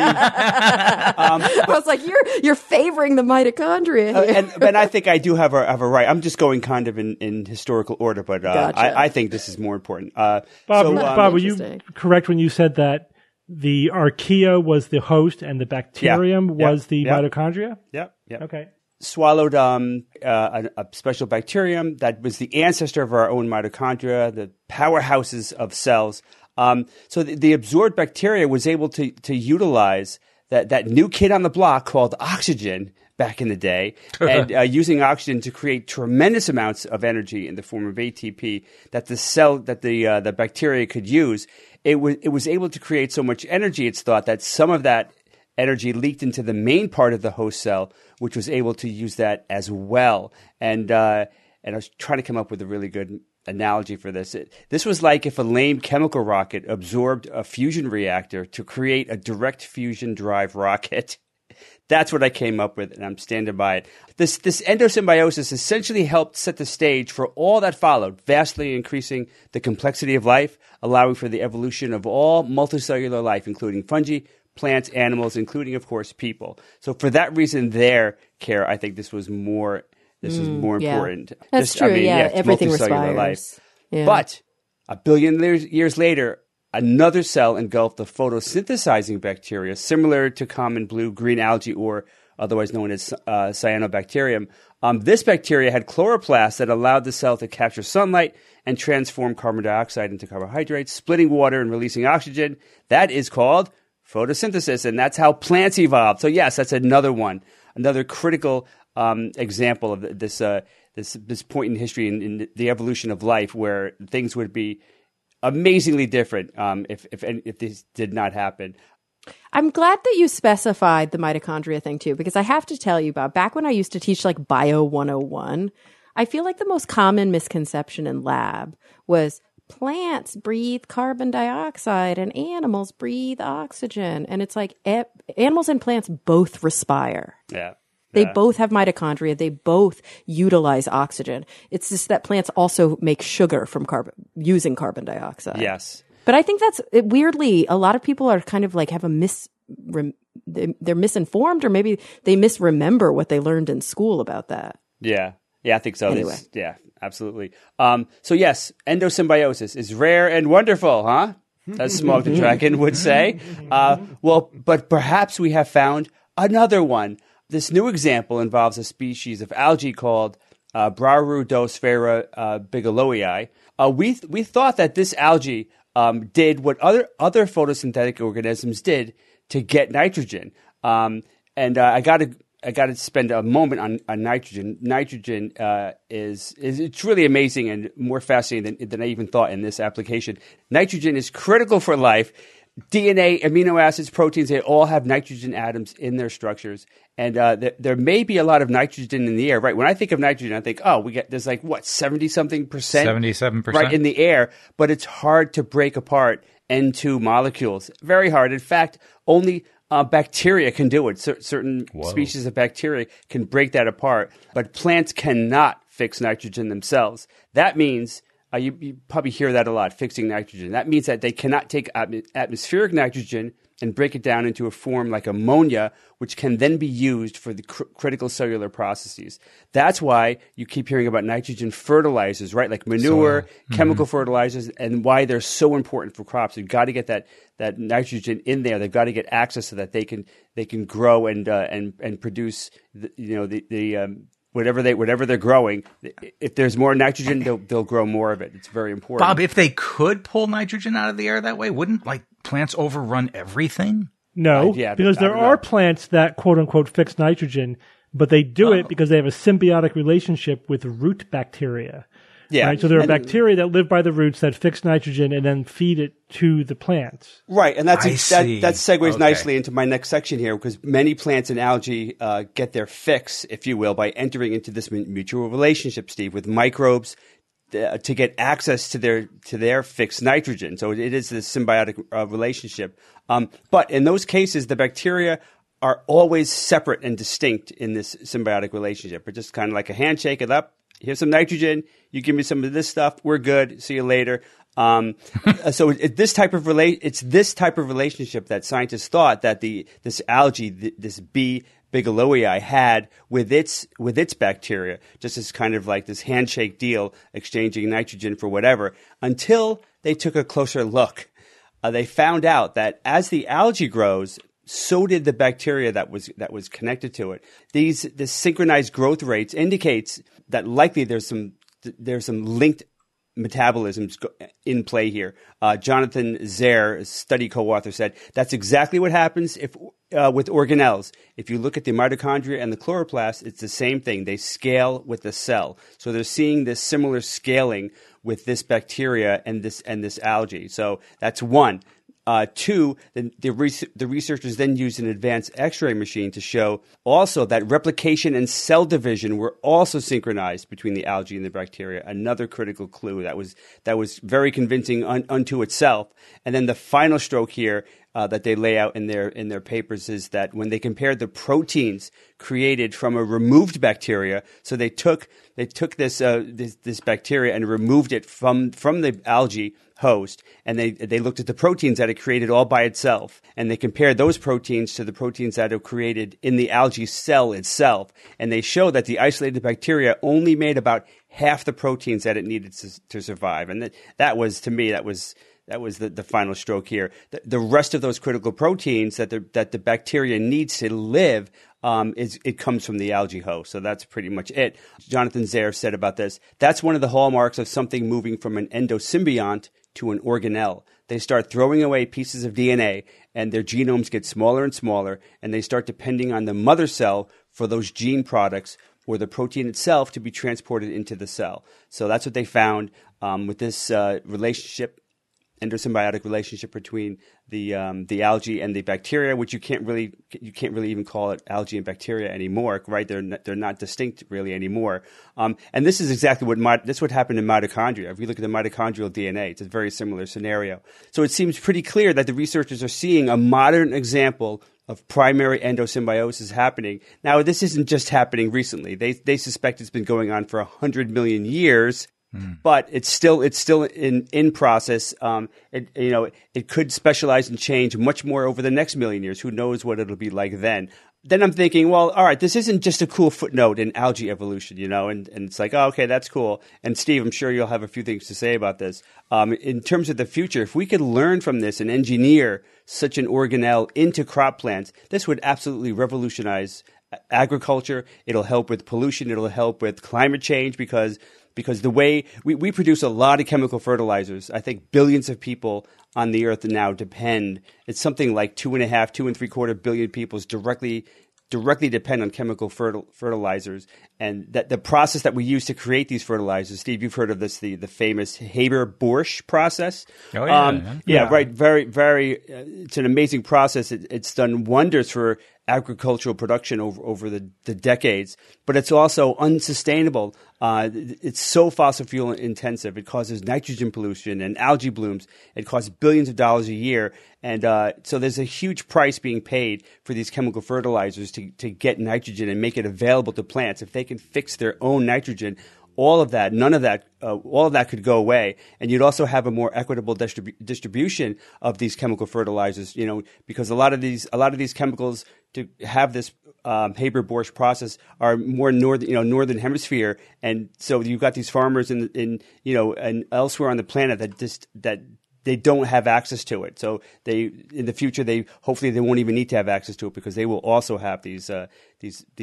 The- um, I was like, you're you're favoring the mitochondria Uh, here. and but I think I do have a have a right. I'm just going kind of in, in historical order, but uh, Gotcha. I, I think this is more important. Uh, Bob, so, um, Bob, were you Interesting. correct when you said that the archaea was the host and the bacterium Yeah, was the yeah. mitochondria? Yep, yep. Okay. Swallowed um, uh, a, a special bacterium that was the ancestor of our own mitochondria, the powerhouses of cells. Um, so the, the absorbed bacteria was able to to utilize that that new kid on the block called oxygen back in the day, and uh, using oxygen to create tremendous amounts of energy in the form of A T P that the cell that the uh, the bacteria could use. It was it was able to create so much energy. It's thought that some of that energy leaked into the main part of the host cell, which was able to use that as well. And uh, and I was trying to come up with a really good analogy for this. It, this was like if a lame chemical rocket absorbed a fusion reactor to create a direct fusion drive rocket. That's what I came up with, and I'm standing by it. This this endosymbiosis essentially helped set the stage for all that followed, vastly increasing the complexity of life, allowing for the evolution of all multicellular life, including fungi, plants, animals, including, of course, people. So for that reason there, Kara, I think this was more this was more yeah. important. That's This- true. I mean, yeah, yeah, everything multicellular respires. life. Yeah. But a billion years, years later, another cell engulfed the photosynthesizing bacteria, similar to common blue-green algae, or otherwise known as uh, cyanobacterium. Um, this bacteria had chloroplasts that allowed the cell to capture sunlight and transform carbon dioxide into carbohydrates, splitting water and releasing oxygen. That is called photosynthesis, and that's how plants evolved. So yes, that's another one, another critical um, example of this uh, this this point in history in, in the evolution of life, where things would be amazingly different um, if if if this did not happen. I'm glad that you specified the mitochondria thing too, because I have to tell you about back when I used to teach like Bio one oh one, I feel like the most common misconception in lab was plants breathe carbon dioxide and animals breathe oxygen. And it's like e- animals and plants both respire. Yeah. They Yeah. both have mitochondria. They both utilize oxygen. It's just that plants also make sugar from carbon using carbon dioxide. Yes. But I think that's it, weirdly, a lot of people are kind of like have a mis, rem, they, they're misinformed, or maybe they misremember what they learned in school about that. Yeah. Yeah, I think so. Anyway. This- yeah, absolutely. Um, so yes, endosymbiosis is rare and wonderful, huh? As Smog the Dragon would say. Uh, well, but perhaps we have found another one. This new example involves a species of algae called uh, Braurodosphera uh, bigelowii. Uh, we th- we thought that this algae um, did what other other photosynthetic organisms did to get nitrogen. Um, and uh, I got to I got to spend a moment on, on nitrogen. Nitrogen uh, is is it's really amazing and more fascinating than, than I even thought in this application. Nitrogen is critical for life. D N A, amino acids, proteins, they all have nitrogen atoms in their structures. And uh, th- there may be a lot of nitrogen in the air, right? When I think of nitrogen, I think, oh, we get there's like, what, seventy-something percent? seventy-seven percent. Right, in the air. But it's hard to break apart into molecules. Very hard. In fact, only uh, bacteria can do it. Cer- certain Whoa. species of bacteria can break that apart. But plants cannot fix nitrogen themselves. That means... Uh, you, you probably hear that a lot, fixing nitrogen. That means that they cannot take atm- atmospheric nitrogen and break it down into a form like ammonia, which can then be used for the cr- critical cellular processes. That's why you keep hearing about nitrogen fertilizers, right? Like manure, Mm-hmm. chemical fertilizers, and why they're so important for crops. You've got to get that, that nitrogen in there. They've got to get access so that they can they can grow and uh, and and produce the, you know the the um, whatever they whatever they're growing. If there's more nitrogen, they'll they'll grow more of it. It's very important. Bob, if they could pull nitrogen out of the air that way, wouldn't like plants overrun everything? No, Uh, yeah, because but I there don't are know. plants that quote unquote fix nitrogen, but they do Oh. it because they have a symbiotic relationship with root bacteria. Yeah. Right? So there are And- bacteria that live by the roots that fix nitrogen and then feed it to the plants. Right, and that's I that, see. that segues Okay. nicely into my next section here, because many plants and algae uh, get their fix, if you will, by entering into this mu- mutual relationship, Steve, with microbes uh, to get access to their to their fixed nitrogen. So it is this symbiotic uh, relationship. Um, but in those cases, the bacteria are always separate and distinct in this symbiotic relationship. They're just kind of like a handshake and up. Here's some nitrogen. You give me some of this stuff. We're good. See you later. Um, so it, this type of relate, it's this type of relationship that scientists thought that the this algae, th- this B. bigelowii, had with its with its bacteria, just as kind of like this handshake deal, exchanging nitrogen for whatever. Until they took a closer look, uh, they found out that as the algae grows, so did the bacteria that was that was connected to it. These this synchronized growth rates indicates that likely there's some there's some linked metabolisms go- in play here. Uh, Jonathan Zare, a study co-author, said that's exactly what happens if uh, with organelles. If you look at the mitochondria and the chloroplast, it's the same thing. They scale with the cell. So they're seeing this similar scaling with this bacteria and this and this algae. So that's one. Uh, two, the, the, res- the researchers then used an advanced X-ray machine to show also that replication and cell division were also synchronized between the algae and the bacteria. Another critical clue that was that was very convincing un- unto itself. And then the final stroke here uh, that they lay out in their in their papers is that when they compared the proteins created from a removed bacteria, so they took they took this uh, this, this bacteria and removed it from from the algae host, and they they looked at the proteins that it created all by itself, and they compared those proteins to the proteins that are created in the algae cell itself, and they showed that the isolated bacteria only made about half the proteins that it needed to, to survive, and that that was to me that was that was the, the final stroke here. The, the rest of those critical proteins that the that the bacteria needs to live Um, is it comes from the algae host. So that's pretty much it. Jonathan Zare said about this, that's one of the hallmarks of something moving from an endosymbiont to an organelle. They start throwing away pieces of D N A, and their genomes get smaller and smaller, and they start depending on the mother cell for those gene products or the protein itself to be transported into the cell. So that's what they found um, with this uh, relationship, endosymbiotic relationship between the um, the algae and the bacteria, which you can't really you can't really even call it algae and bacteria anymore, right? They're not, they're not distinct really anymore. Um, and this is exactly what mi- this what happened in mitochondria. If you look at the mitochondrial D N A, it's a very similar scenario. So it seems pretty clear that the researchers are seeing a modern example of primary endosymbiosis happening. Now, this isn't just happening recently. They they suspect it's been going on for a hundred million years. But it's still it's still in in process. Um, it, you know, it could specialize and change much more over the next million years. Who knows what it'll be like then? Then I'm thinking, well, all right, this isn't just a cool footnote in algae evolution, you know, and, and it's like, oh, okay, that's cool. And Steve, I'm sure you'll have a few things to say about this. Um, in terms of the future, if we could learn from this and engineer such an organelle into crop plants, this would absolutely revolutionize agriculture. It'll help with pollution. It'll help with climate change because because the way we, we produce a lot of chemical fertilizers. I think billions of people on the earth now depend. It's something like two and a half, two and three quarter billion people directly directly depend on chemical fertil- fertilizers. And that the process that we use to create these fertilizers, Steve, you've heard of this, the, the famous Haber-Bosch process. Oh, yeah. Um, yeah, yeah, right. Very, very, uh, it's an amazing process. It, it's done wonders for agricultural production over, over the, the decades, but it's also unsustainable. Uh, it's so fossil fuel intensive. It causes nitrogen pollution and algae blooms. It costs billions of dollars a year. And uh, so there's a huge price being paid for these chemical fertilizers to, to get nitrogen and make it available to plants. If they can fix their own nitrogen, all of that, none of that, uh, all of that could go away. And you'd also have a more equitable distribu- distribution of these chemical fertilizers, you know, because a lot of these, a lot of these chemicals to have this um, Haber-Bosch process are more northern, you know, northern hemisphere. And so you've got these farmers in, in, you know, and elsewhere on the planet that just, that they don't have access to it. So they, in the future, they, hopefully they won't even need to have access to it because they will also have these, uh, these, these,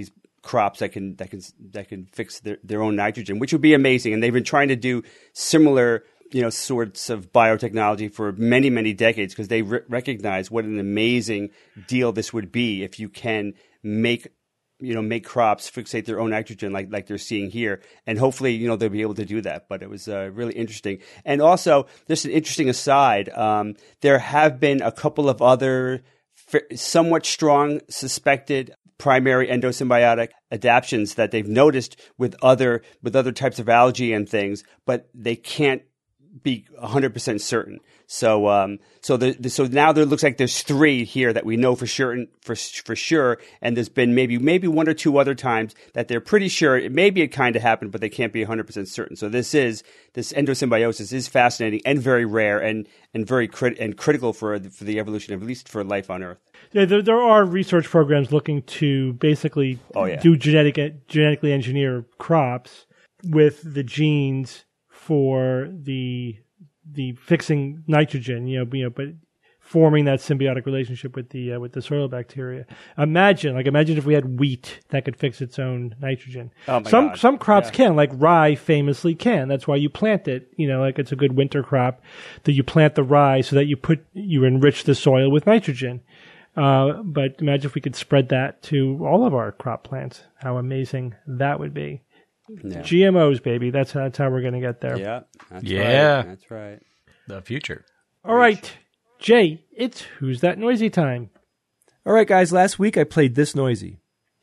crops that can that can that can fix their, their own nitrogen, which would be amazing. And they've been trying to do similar, you know, sorts of biotechnology for many, many decades because they re- recognize what an amazing deal this would be if you can make, you know, make crops fixate their own nitrogen like like they're seeing here. And hopefully, you know, they'll be able to do that. But it was uh, really interesting. And also, just an interesting aside, um, there have been a couple of other f- somewhat strong suspected primary endosymbiotic adaptions that they've noticed with other with other types of algae and things, but they can't be one hundred percent certain. So um, so the, the, so now there looks like there's three here that we know for sure for for sure, and there's been maybe maybe one or two other times that they're pretty sure it maybe it kind of happened, but they can't be one hundred percent certain. So this is this endosymbiosis is fascinating and very rare and and very crit- and critical for for the evolution of at least for life on Earth. Yeah, there, there are research programs looking to basically oh, yeah. do genetic genetically engineer crops with the genes for the the fixing nitrogen, you know, you know, but forming that symbiotic relationship with the uh, with the soil bacteria. Imagine, like, imagine if we had wheat that could fix its own nitrogen. Oh my some God. some crops Yeah. can, like rye famously can. That's why you plant it. You know, like it's a good winter crop that you plant the rye so that you put you enrich the soil with nitrogen. Uh, but imagine if we could spread that to all of our crop plants. How amazing that would be. Yeah. G M Os, baby. That's how, that's how we're going to get there. Yeah, that's Yeah. right. That's right. The future. All right, Jay, it's Who's That Noisy time. All right, guys, last week I played This Noisy.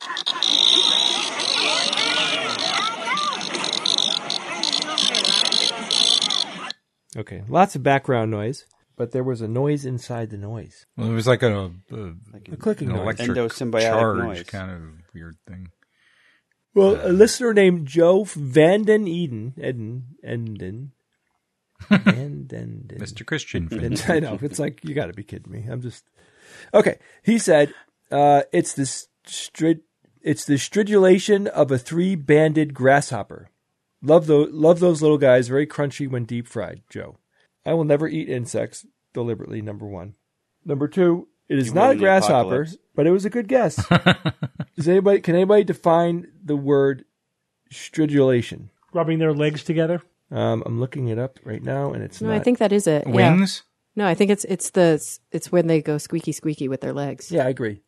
Okay, lots of background noise, but there was a noise inside the noise. Well, it was like a, a, A clicking an noise. electric Endosymbiotic charge noise. kind of weird thing. Well, a listener named Joe Vanden Eden, Eden, Eden, Vanden, Mister Christian. And I know, it's like, you got to be kidding me. I'm just okay. He said, uh, "It's the strid, it's the stridulation of a three-banded grasshopper. Love those, love those little guys. Very crunchy when deep fried." Joe, I will never eat insects deliberately. Number one. Number two, it is You not a won the grasshopper, apocalypse. but it was a good guess. Does anybody? Can anybody define the word stridulation? Rubbing their legs together. Um, I'm looking it up right now, and it's No, not. I think that is it. Yeah. Wings? No, I think it's it's the it's when they go squeaky squeaky with their legs. Yeah, I agree.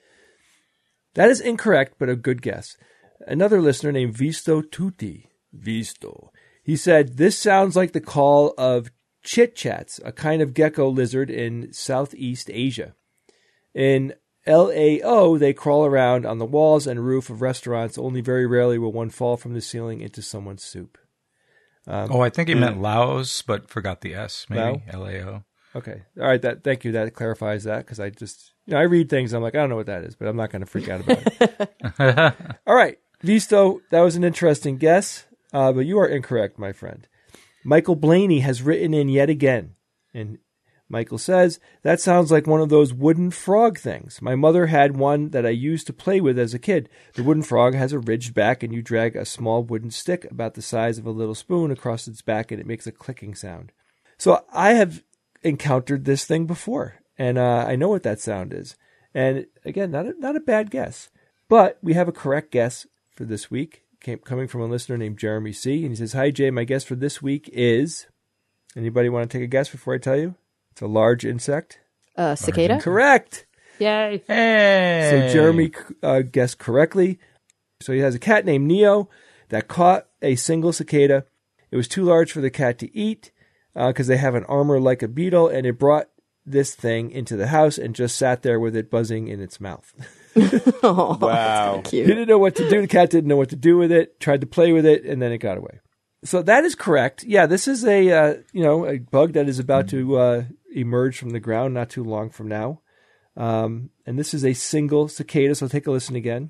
That is incorrect, but a good guess. Another listener named Visto Tutti. Visto. He said, "This sounds like the call of chit-chats, a kind of gecko lizard in Southeast Asia. In L A O, they crawl around on the walls and roof of restaurants. Only very rarely will one fall from the ceiling into someone's soup." Um, Oh, I think he meant Laos, but forgot the S, maybe. Lao? L A O. Okay. All right. That. Thank you. That clarifies that, because I just, you know, I read things. I'm like, I don't know what that is, but I'm not going to freak out about it. All right. Visto, that was an interesting guess, uh, but you are incorrect, my friend. Michael Blaney has written in yet again. And Michael says, "That sounds like one of those wooden frog things. My mother had one that I used to play with as a kid. The wooden frog has a ridged back, and you drag a small wooden stick about the size of a little spoon across its back, and it makes a clicking sound." So I have encountered this thing before, and uh, I know what that sound is. And again, not a, not a bad guess. But we have a correct guess for this week, came, coming from a listener named Jeremy C. And he says, "Hi, Jay. My guess for this week is..." Anybody want to take a guess before I tell you? It's a large insect. Uh, cicada. Correct. Yay! Hey! So Jeremy uh, guessed correctly. So he has a cat named Neo that caught a single cicada. It was too large for the cat to eat because uh, they have an armor like a beetle, and it brought this thing into the house and just sat there with it buzzing in its mouth. Oh, Wow. that's He cute. didn't know what to do. The cat didn't know what to do with it, tried to play with it, and then it got away. So that is correct. Yeah, this is a uh, you know a bug that is about to uh, emerge from the ground not too long from now. Um, and this is a single cicada, so take a listen again.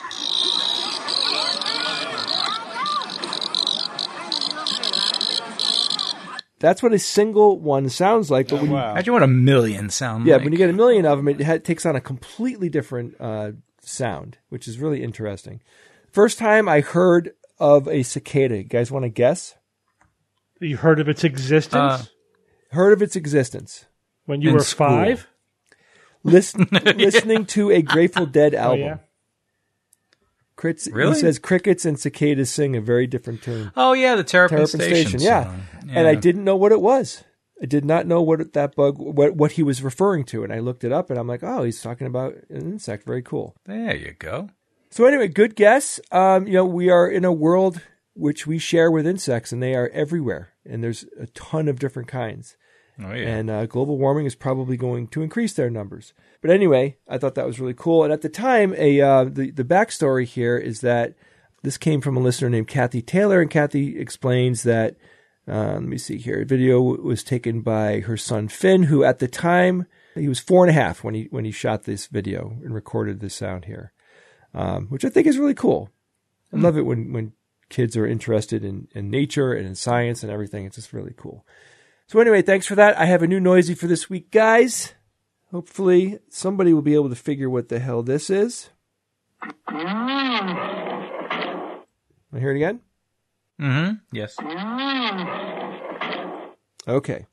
That's what a single one sounds like. But when you, Imagine what a million sound yeah, like. when you get a million of them, it ha- takes on a completely different uh, sound, which is really interesting. First time I heard of a cicada. You guys want to guess? You heard of its existence Uh, Heard of its existence. when you in were school. five? Listen, listening to a Grateful Dead Oh, album. yeah. Crits, Really? He says crickets and cicadas sing a very different tune. Oh, yeah, the Terrapin, Terrapin Station. Station, yeah. song. yeah. And I didn't know what it was. I did not know what that bug, what, what he was referring to. And I looked it up and I'm like, oh, he's talking about an insect. Very cool. There you go. So anyway, good guess. Um, you know, we are in a world which we share with insects, and they are everywhere. And there's a ton of different kinds. Oh, yeah. And uh, global warming is probably going to increase their numbers. But anyway, I thought that was really cool. And at the time, a uh, the, the backstory here is that this came from a listener named Kathy Taylor. And Kathy explains that, uh, let me see here, a video was taken by her son Finn, who at the time, he was four and a half when he, when he shot this video and recorded this sound here, um, which I think is really cool. I love it when, when kids are interested in, in nature and in science and everything. It's just really cool. So anyway, thanks for that. I have a new noisy for this week, guys. Hopefully somebody will be able to figure what the hell this is. Want to hear it again? Mm-hmm. Yes. Okay.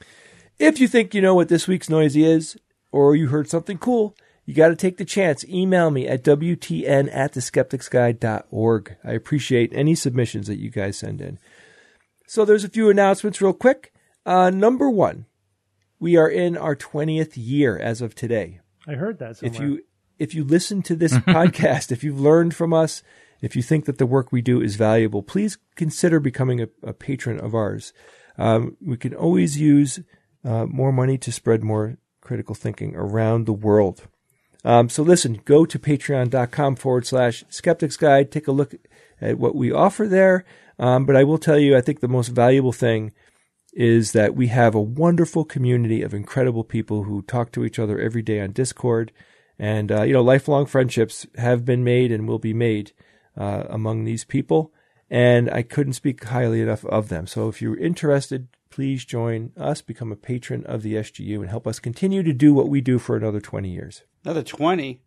If you think you know what this week's noisy is, or you heard something cool, you got to take the chance. Email me at W T N at the skeptics guide dot org. I appreciate any submissions that you guys send in. So there's a few announcements real quick. Uh, number one, we are in our twentieth year as of today. I heard that somewhere. If you if you listen to this podcast, if you've learned from us, if you think that the work we do is valuable, please consider becoming a, a patron of ours. Um, we can always use uh, more money to spread more critical thinking around the world. Um, so listen, go to patreon.com forward slash skeptics guide. Take a look at what we offer there. Um, but I will tell you, I think the most valuable thing is that we have a wonderful community of incredible people who talk to each other every day on Discord. And, uh, you know, lifelong friendships have been made and will be made uh, among these people. And I couldn't speak highly enough of them. So if you're interested, please join us, become a patron of the S G U, and help us continue to do what we do for another twenty years. Another twenty?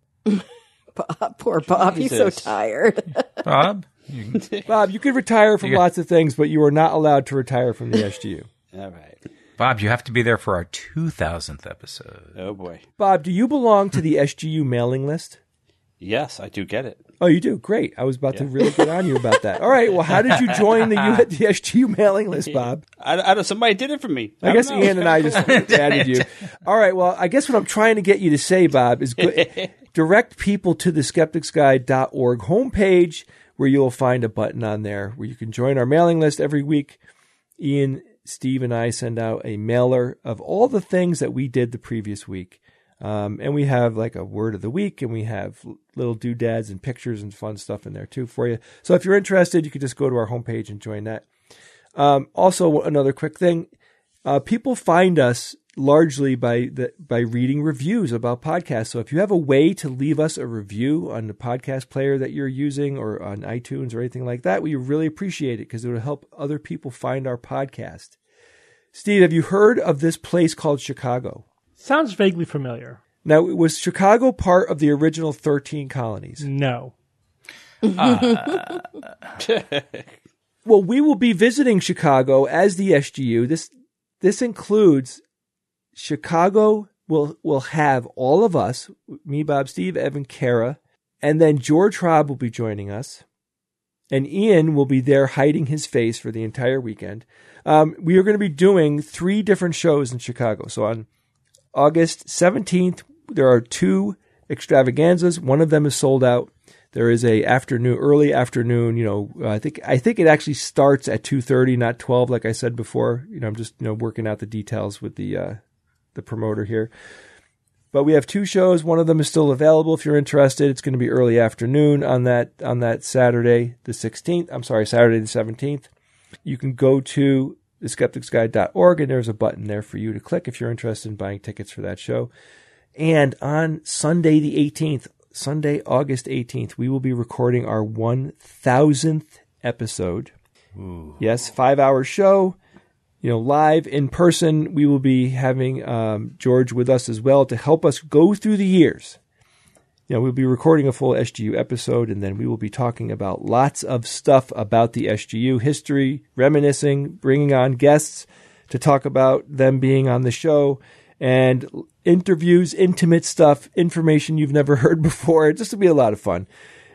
Bob, poor Bob. Jesus. He's so tired. Bob? You can, Bob, you could retire from You got- lots of things, but you are not allowed to retire from the S G U. All right. Bob, you have to be there for our two thousandth episode. Oh, boy. Bob, do you belong to the S G U mailing list? Yes, I do get it. Oh, you do? Great. I was about to really get on you about that. All right. Well, how did you join the, U- the S G U mailing list, Bob? I, I don't, somebody did it for me. I, I guess don't know. Ian and I just added you. All right. Well, I guess what I'm trying to get you to say, Bob, is go- direct people to the skeptics guide dot org homepage, where you'll find a button on there where you can join our mailing list every week. Ian, Steve, and I send out a mailer of all the things that we did the previous week. Um, and we have like a word of the week, and we have little doodads and pictures and fun stuff in there too for you. So if you're interested, you can just go to our homepage and join that. Um, also, another quick thing, uh, people find us largely by the, by reading reviews about podcasts. So if you have a way to leave us a review on the podcast player that you're using or on iTunes or anything like that, we really appreciate it because it will help other people find our podcast. Steve, have you heard of this place called Chicago? Sounds vaguely familiar. Now, was Chicago part of the original thirteen colonies? No. Uh, Well, we will be visiting Chicago as the S G U. This this includes Chicago will will have all of us, me, Bob, Steve, Evan, Kara, and then George Robb will be joining us. And Ian will be there hiding his face for the entire weekend. Um, we are going to be doing three different shows in Chicago. So on August seventeenth, there are two extravaganzas. One of them is sold out. There is a afternoon, early afternoon. You know, uh, I think I think it actually starts at two thirty, not twelve, like I said before. You know, I'm just you know working out the details with the uh, the promoter here. But we have two shows. One of them is still available if you're interested. It's going to be early afternoon on that on that Saturday the sixteenth. I'm sorry, Saturday the seventeenth. You can go to the skeptics guide dot org, and there's a button there for you to click if you're interested in buying tickets for that show. And on Sunday the eighteenth, Sunday, August eighteenth, we will be recording our one thousandth episode. Ooh. Yes, five-hour show, you know, live in person. We will be having um, George with us as well to help us go through the years. You know, we'll be recording a full S G U episode, and then we will be talking about lots of stuff about the S G U, history, reminiscing, bringing on guests to talk about them being on the show, and interviews, intimate stuff, information you've never heard before. Just to be a lot of fun.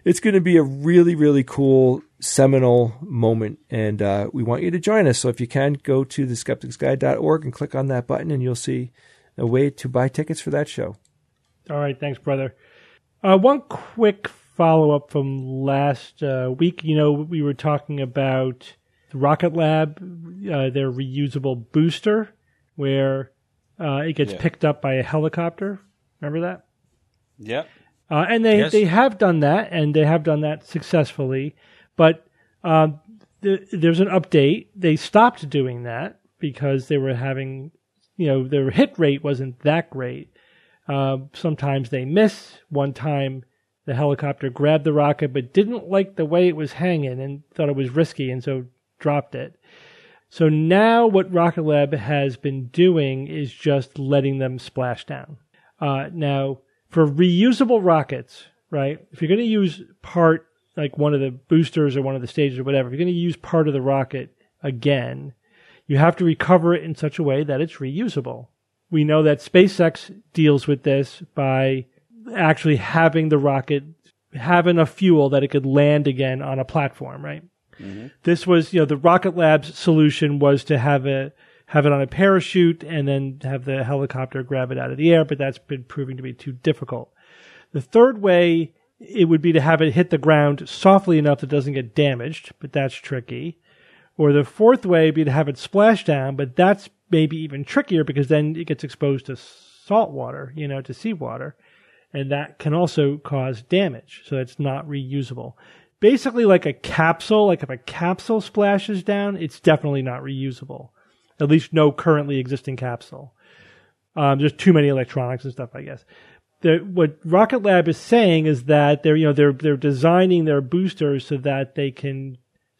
it's going to be a really, really cool, seminal moment, and uh, we want you to join us. So if you can, go to the skeptics guide dot org and click on that button, and you'll see a way to buy tickets for that show. All right, thanks, brother. Uh, one quick follow-up from last uh, week. You know, we were talking about the Rocket Lab, uh, their reusable booster, where uh, it gets yeah. picked up by a helicopter. Remember that? Yep. Uh, and they, Yes. they have done that, and they have done that successfully. But um, th- there's an update. They stopped doing that because they were having, you know, their hit rate wasn't that great. Uh, sometimes they miss. One time the helicopter grabbed the rocket but didn't like the way it was hanging and thought it was risky, and so dropped it. So now what Rocket Lab has been doing is just letting them splash down. Uh, now, for reusable rockets, right, if you're going to use part, like one of the boosters or one of the stages or whatever, if you're going to use part of the rocket again, you have to recover it in such a way that it's reusable. We know that SpaceX deals with this by actually having the rocket have enough fuel that it could land again on a platform, right? Mm-hmm. This was, you know, the Rocket Lab's solution was to have a have it on a parachute and then have the helicopter grab it out of the air, but that's been proving to be too difficult. The third way, it would be to have it hit the ground softly enough that it doesn't get damaged, but that's tricky. Or the fourth way would be to have it splash down, but that's maybe even trickier because then it gets exposed to salt water, you know, to seawater, and that can also cause damage, so it's not reusable. Basically like a capsule, like if a capsule splashes down, it's definitely not reusable. At least no currently existing capsule. Um, there's too many electronics and stuff, I guess. The, what Rocket Lab is saying is that they're, you know, they're they're designing their boosters so that they can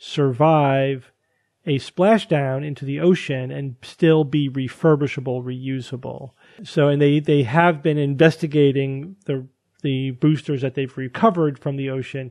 survive a splashdown into the ocean and still be refurbishable, reusable. So, and they, they have been investigating the the boosters that they've recovered from the ocean,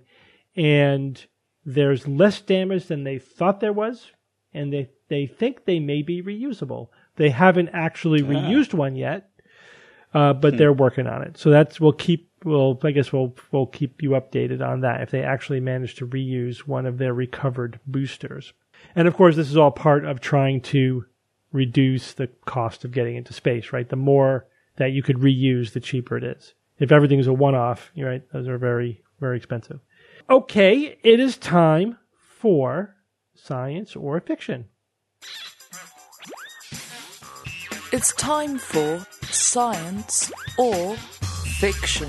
and there's less damage than they thought there was, and they, they think they may be reusable. They haven't actually ah. reused one yet, uh, but hmm. they're working on it. So that's we'll keep we'll I guess we'll we'll keep you updated on that if they actually manage to reuse one of their recovered boosters. And of course, this is all part of trying to reduce the cost of getting into space, right? The more that you could reuse, the cheaper it is. If everything's a one-off, you're right, those are very, very expensive. Okay, it is time for science or fiction. It's time for science or fiction.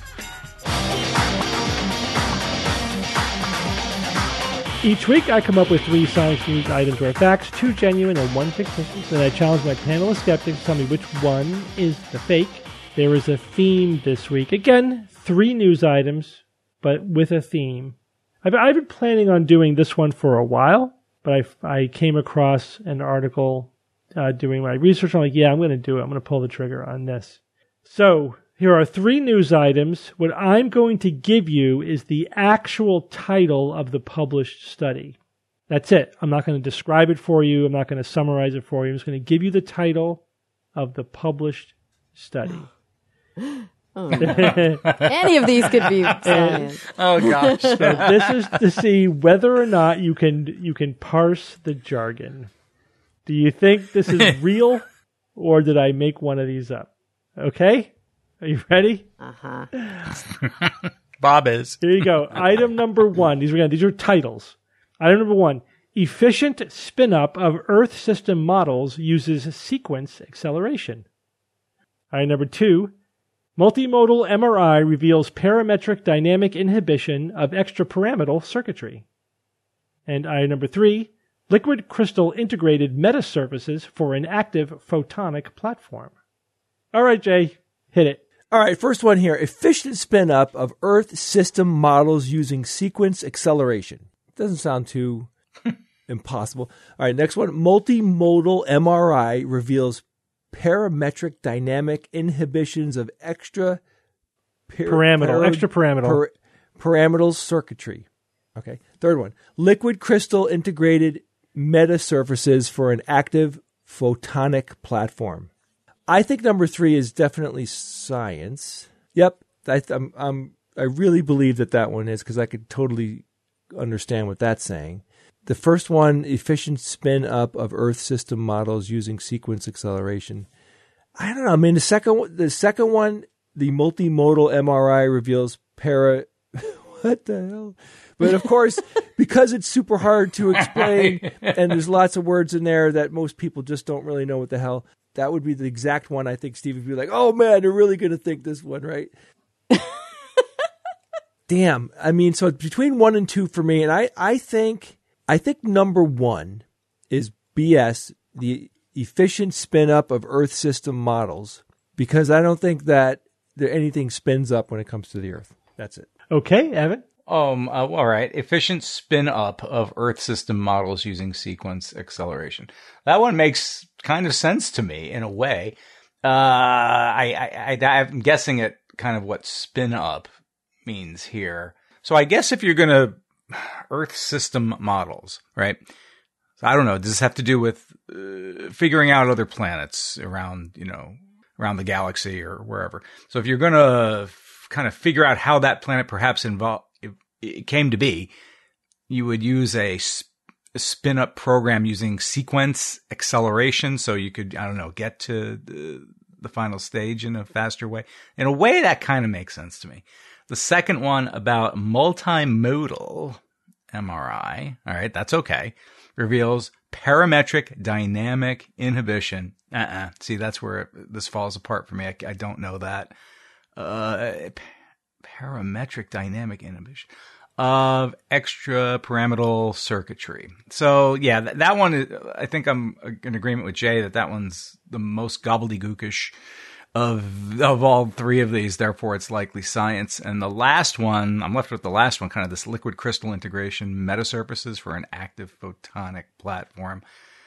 Each week, I come up with three science news items or facts, two genuine and one fictitious, and I challenge my panel of skeptics to tell me which one is the fake. There is a theme this week. Again, three news items, but with a theme. I've, I've been planning on doing this one for a while, but I, I came across an article uh, doing my research. I'm like, yeah, I'm going to do it. I'm going to pull the trigger on this. So here are three news items. What I'm going to give you is the actual title of the published study. That's it. I'm not going to describe it for you. I'm not going to summarize it for you. I'm just going to give you the title of the published study. Oh, no. Any of these could be science. Oh gosh. So this is to see whether or not you can you can parse the jargon. Do you think this is real, or did I make one of these up? Okay? Are you ready? Uh-huh. Bob is. Here you go. Item number one. These are these are titles. Item number one. Efficient spin-up of Earth system models uses sequence acceleration. Item number two. Multimodal M R I reveals parametric dynamic inhibition of extrapyramidal circuitry. And item number three. Liquid crystal integrated metasurfaces for an active photonic platform. All right, Jay. Hit it. All right, first one here. Efficient spin-up of Earth system models using sequence acceleration. Doesn't sound too impossible. All right, next one. Multimodal M R I reveals parametric dynamic inhibitions of extra per, pyramidal, extra pyramidal. Per, pyramidal circuitry. Okay. Third one. Liquid crystal integrated metasurfaces for an active photonic platform. I think number three is definitely science. Yep. I, I'm, I'm, I really believe that that one is, because I could totally understand what that's saying. The first one, efficient spin up of Earth system models using sequence acceleration. I don't know. I mean, the second, the second one, the multimodal M R I reveals para. What the hell? But of course, because it's super hard to explain, and there's lots of words in there that most people just don't really know what the hell. That would be the exact one I think Steve would be like, "Oh man, they're really going to think this one, right?" Damn. I mean, so between one and two for me, and I, I think, I think number one is B S, the efficient spin up of Earth system models, because I don't think that there anything spins up when it comes to the Earth. That's it. Okay, Evan. Um. Uh, all right. Efficient spin up of Earth system models using sequence acceleration. That one makes kind of sense to me in a way. Uh, I, I, I, I'm guessing at kind of what spin up means here. So I guess if you're going to Earth system models, right? So I don't know. Does this have to do with uh, figuring out other planets around, you know, around the galaxy or wherever? So if you're going to f- kind of figure out how that planet perhaps involved, it, it came to be, you would use a, sp- a spin up program using sequence acceleration. So you could, I don't know, get to the, the final stage in a faster way. In a way, that kind of makes sense to me. The second one about multimodal M R I, all right, that's okay, reveals parametric dynamic inhibition. Uh-uh. See, that's where it, this falls apart for me. I, I don't know that. Uh, parametric dynamic inhibition of extrapyramidal circuitry. So, yeah, that, that one, is, I think I'm in agreement with Jay that that one's the most gobbledygookish of of all three of these, therefore it's likely science. And the last one, I'm left with the last one, kind of this liquid crystal integration metasurfaces for an active photonic platform.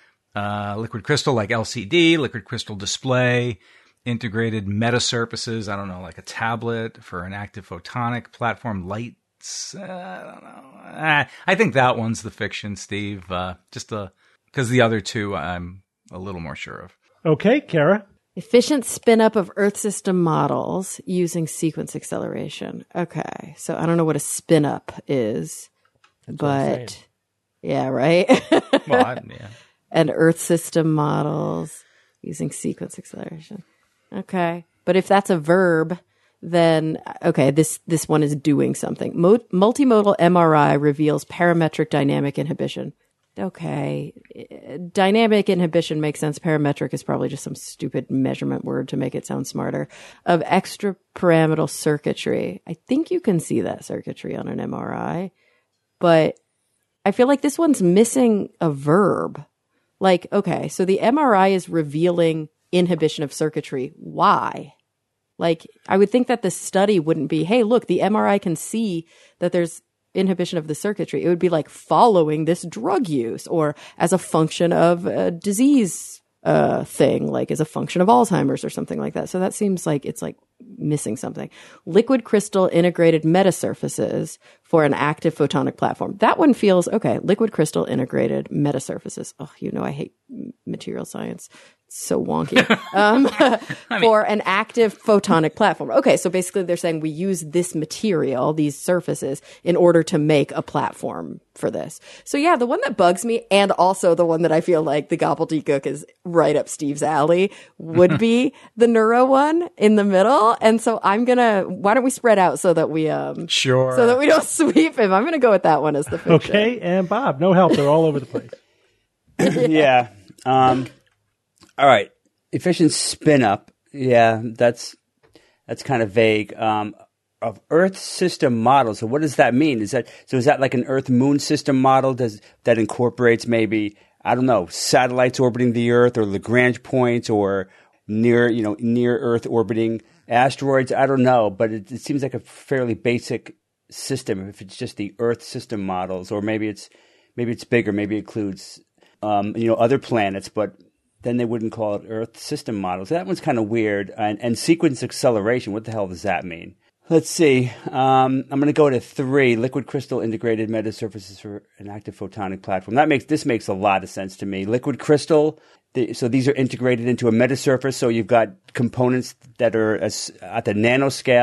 Uh, liquid crystal like L C D, liquid crystal display, integrated metasurfaces, I don't know, like a tablet for an active photonic platform, lights, uh, I don't know. Uh, I think that one's the fiction, Steve, uh, just because the other two I'm a little more sure of. Okay, Kara. Efficient spin up of Earth system models using sequence acceleration. Okay. So I don't know what a spin up is, That's but yeah, right. Well, I, yeah. And Earth system models using sequence acceleration. Okay. But if that's a verb, then okay, this, this one is doing something. Mo- multimodal M R I reveals parametric dynamic inhibition. Okay. Dynamic inhibition makes sense. Parametric is probably just some stupid measurement word to make it sound smarter. Of extrapyramidal circuitry. I think you can see that circuitry on an M R I, but I feel like this one's missing a verb. Like, okay, so the M R I is revealing inhibition of circuitry. Why? Like, I would think that the study wouldn't be, hey, look, the M R I can see that there's inhibition of the circuitry. It would be like following this drug use or as a function of a disease uh, thing, like as a function of Alzheimer's or something like that. So that seems like it's like missing something. Liquid crystal integrated metasurfaces for an active photonic platform. That one feels okay. Liquid crystal integrated metasurfaces. Oh, you know, I hate material science. So wonky. Um, I mean, for an active photonic platform. Okay, so basically they're saying we use this material, these surfaces, in order to make a platform for this. So yeah, the one that bugs me, and also the one that I feel like the gobbledygook is right up Steve's alley, would be the neuro one in the middle. And so I'm gonna, why don't we spread out so that we, um, sure, so that we don't sweep him. I'm gonna go with that one as the fiction. Okay, and Bob, no help. They're all over the place. Yeah. Um, all right. Efficient spin up. Yeah, that's that's kind of vague. Um, of Earth system models. So what does that mean? Is that so? Is that like an Earth Moon system model? Does that incorporates maybe, I don't know, satellites orbiting the Earth or Lagrange points or near you know near Earth orbiting asteroids? I don't know, but it, it seems like a fairly basic system. If it's just the Earth system models, or maybe it's maybe it's bigger. Maybe it includes um, you know other planets, but then they wouldn't call it Earth system models. That one's kind of weird. And, and sequence acceleration, what the hell does that mean? Let's see. Um, I'm going to go to three. Liquid crystal integrated metasurfaces for an active photonic platform. That makes this makes a lot of sense to me. Liquid crystal. The, so these are integrated into a metasurface. So you've got components that are as, at the nanoscale.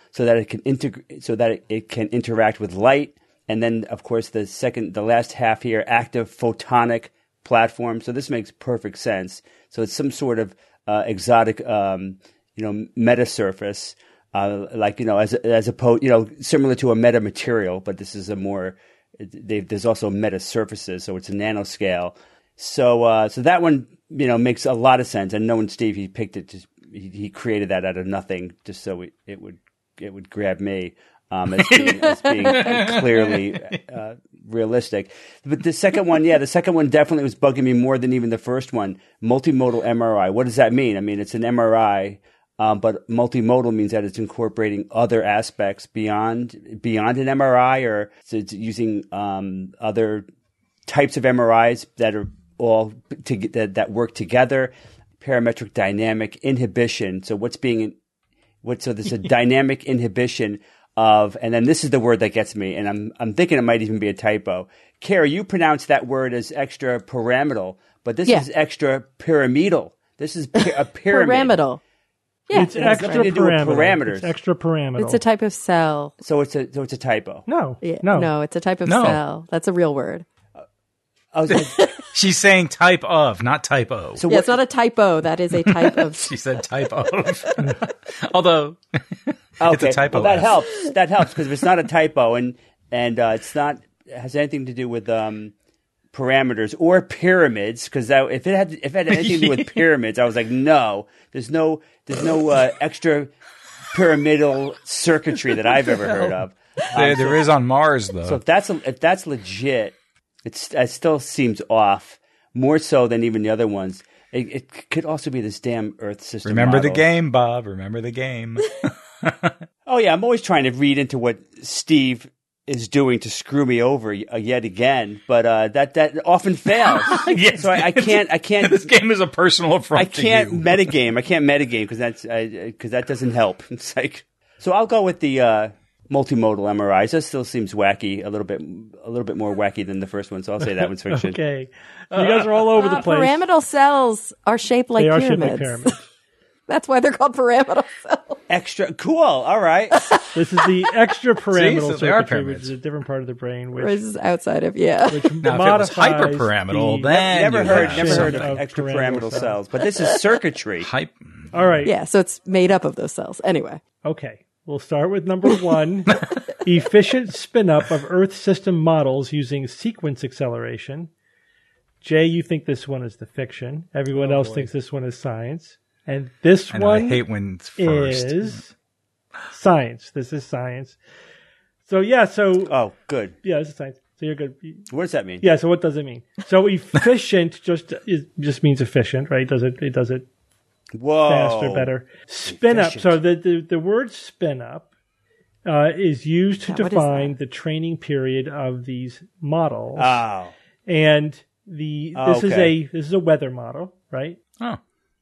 so that it can integrate, so that it, it can interact with light. And then, of course, the second, the last half here, active photonic platform. So this makes perfect sense. So it's some sort of uh, exotic, um, you know, meta surface, uh, like, you know, as as opposed, you know, similar to a meta material, but this is a more, there's also meta surfaces, so it's a nanoscale. So, uh, so that one, you know, makes a lot of sense. And knowing Steve, he picked it, just he, he created that out of nothing, just so it, it would it would grab me. Um, as being, as being clearly uh, realistic. But the second one, yeah, the second one definitely was bugging me more than even the first one. Multimodal M R I. What does that mean? I mean, it's an M R I, um, but multimodal means that it's incorporating other aspects beyond beyond an M R I, or it's using um, other types of M R Is that are all to, that, that work together. Parametric dynamic inhibition. So what's being what? So there's a dynamic inhibition of, and then this is the word that gets me, and I'm I'm thinking it might even be a typo. Kara, you pronounce that word as extra pyramidal, but this Yeah. is extra pyramidal. This is pi- a pyramid. Pyramidal. Yeah, It's has extra nothing to do with pyramidal. parameters. It's extra pyramidal. it's a type of cell. So it's a so it's a typo. no, Yeah, no, no, it's a type of No. cell. That's a real word. I was like, She's saying type of, not typo. so Yeah, what, it's not a typo. That is a type of. She said type of. Although, okay, it's a typo. well, that F. helps. That helps because if it's not a typo and and uh, it's not has anything to do with um, parameters or pyramids, because that if it had if it had anything to do with pyramids, I was like, no, there's no there's no uh, extra pyramidal circuitry that I've ever heard of. There, there is on Mars, though. So if that's if that's legit, it's it still seems off more so than even the other ones. It, it could also be this damn Earth system. Remember the model. game, Bob. Remember the game. Oh yeah, I'm always trying to read into what Steve is doing to screw me over y- uh, yet again, but uh, that that often fails. Yes. So I, I can't I can't This game is a personal affront I to can't you. metagame. I can't metagame because that's because that doesn't help. It's like so I'll go with the uh, multimodal M R Is. That still seems wacky, a little bit a little bit more wacky than the first one. So I'll say that one's fiction. Okay, so you guys are all over Uh, the place. pyramidal cells are shaped like they are pyramids. shaped like pyramids. That's why they're called pyramidal cells. Extra cool. All right. This is the extra pyramidal so they are circuitry, which pyramids. is a different part of the brain, which, This is outside of yeah. which Now, if it was modifies hyperpyramidal, the- then never you heard have never heard of of extra pyramidal pyramidal cells. cells, but this is circuitry. Hype. All right. Yeah, so it's made up of those cells. Anyway, Okay. We'll start with number one: efficient spin-up of Earth system models using sequence acceleration. Jay, you think this one is the fiction. Everyone else thinks this one is science. And this I know, I one hate when it's first. is science. This is science. So yeah, so Oh, good. yeah, this is science. So you're good. What does that mean? Yeah. So what does it mean? So efficient just is, just means efficient, right? Does it? It does it Whoa. faster, better. Spin up. Efficient. So the, the, the word spin up uh, is used to Yeah, what is define that? the training period of these models. Oh. and the Oh, this is okay. a this is a weather model, right? Oh.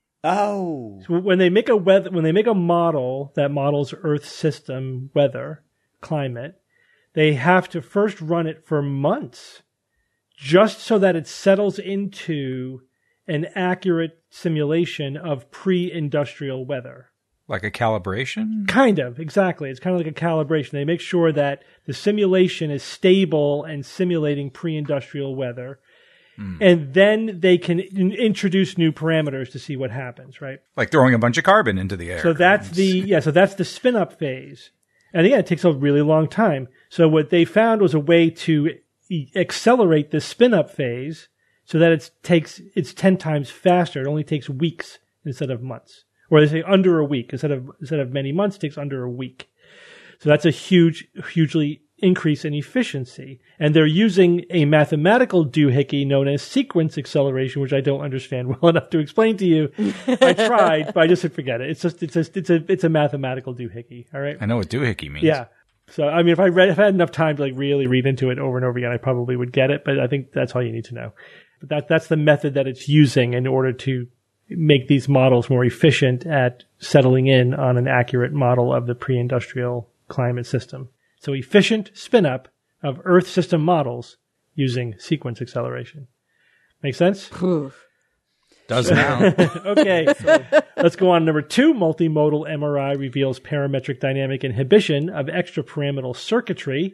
Oh. So when they make a weather when they make a model that models Earth system weather, climate, they have to first run it for months just so that it settles into an accurate simulation of pre-industrial weather. Like a calibration? Kind of, exactly. It's kind of like a calibration. They make sure that the simulation is stable and simulating pre-industrial weather. And then they can in- introduce new parameters to see what happens, right? Like throwing a bunch of carbon into the air. So that's the yeah. So that's the spin up phase, and again, it takes a really long time. So what they found was a way to e- accelerate the spin up phase so that it takes it's ten times faster. It only takes weeks instead of months, or they say under a week instead of instead of many months. It takes under a week. So that's a huge, hugely increase in efficiency. And they're using a mathematical doohickey known as sequence acceleration, which I don't understand well enough to explain to you. I tried, but I just said forget it. It's just it's a it's a it's a mathematical doohickey. All right. I know what doohickey means. Yeah. So I mean, if I read if I had enough time to like really read into it over and over again, I probably would get it. But I think that's all you need to know. But that that's the method that it's using in order to make these models more efficient at settling in on an accurate model of the pre-industrial climate system. So efficient spin-up of Earth system models using sequence acceleration. Make sense? Oof. Does now. Okay, so let's go on. Number two, multimodal M R I reveals parametric dynamic inhibition of extrapyramidal circuitry.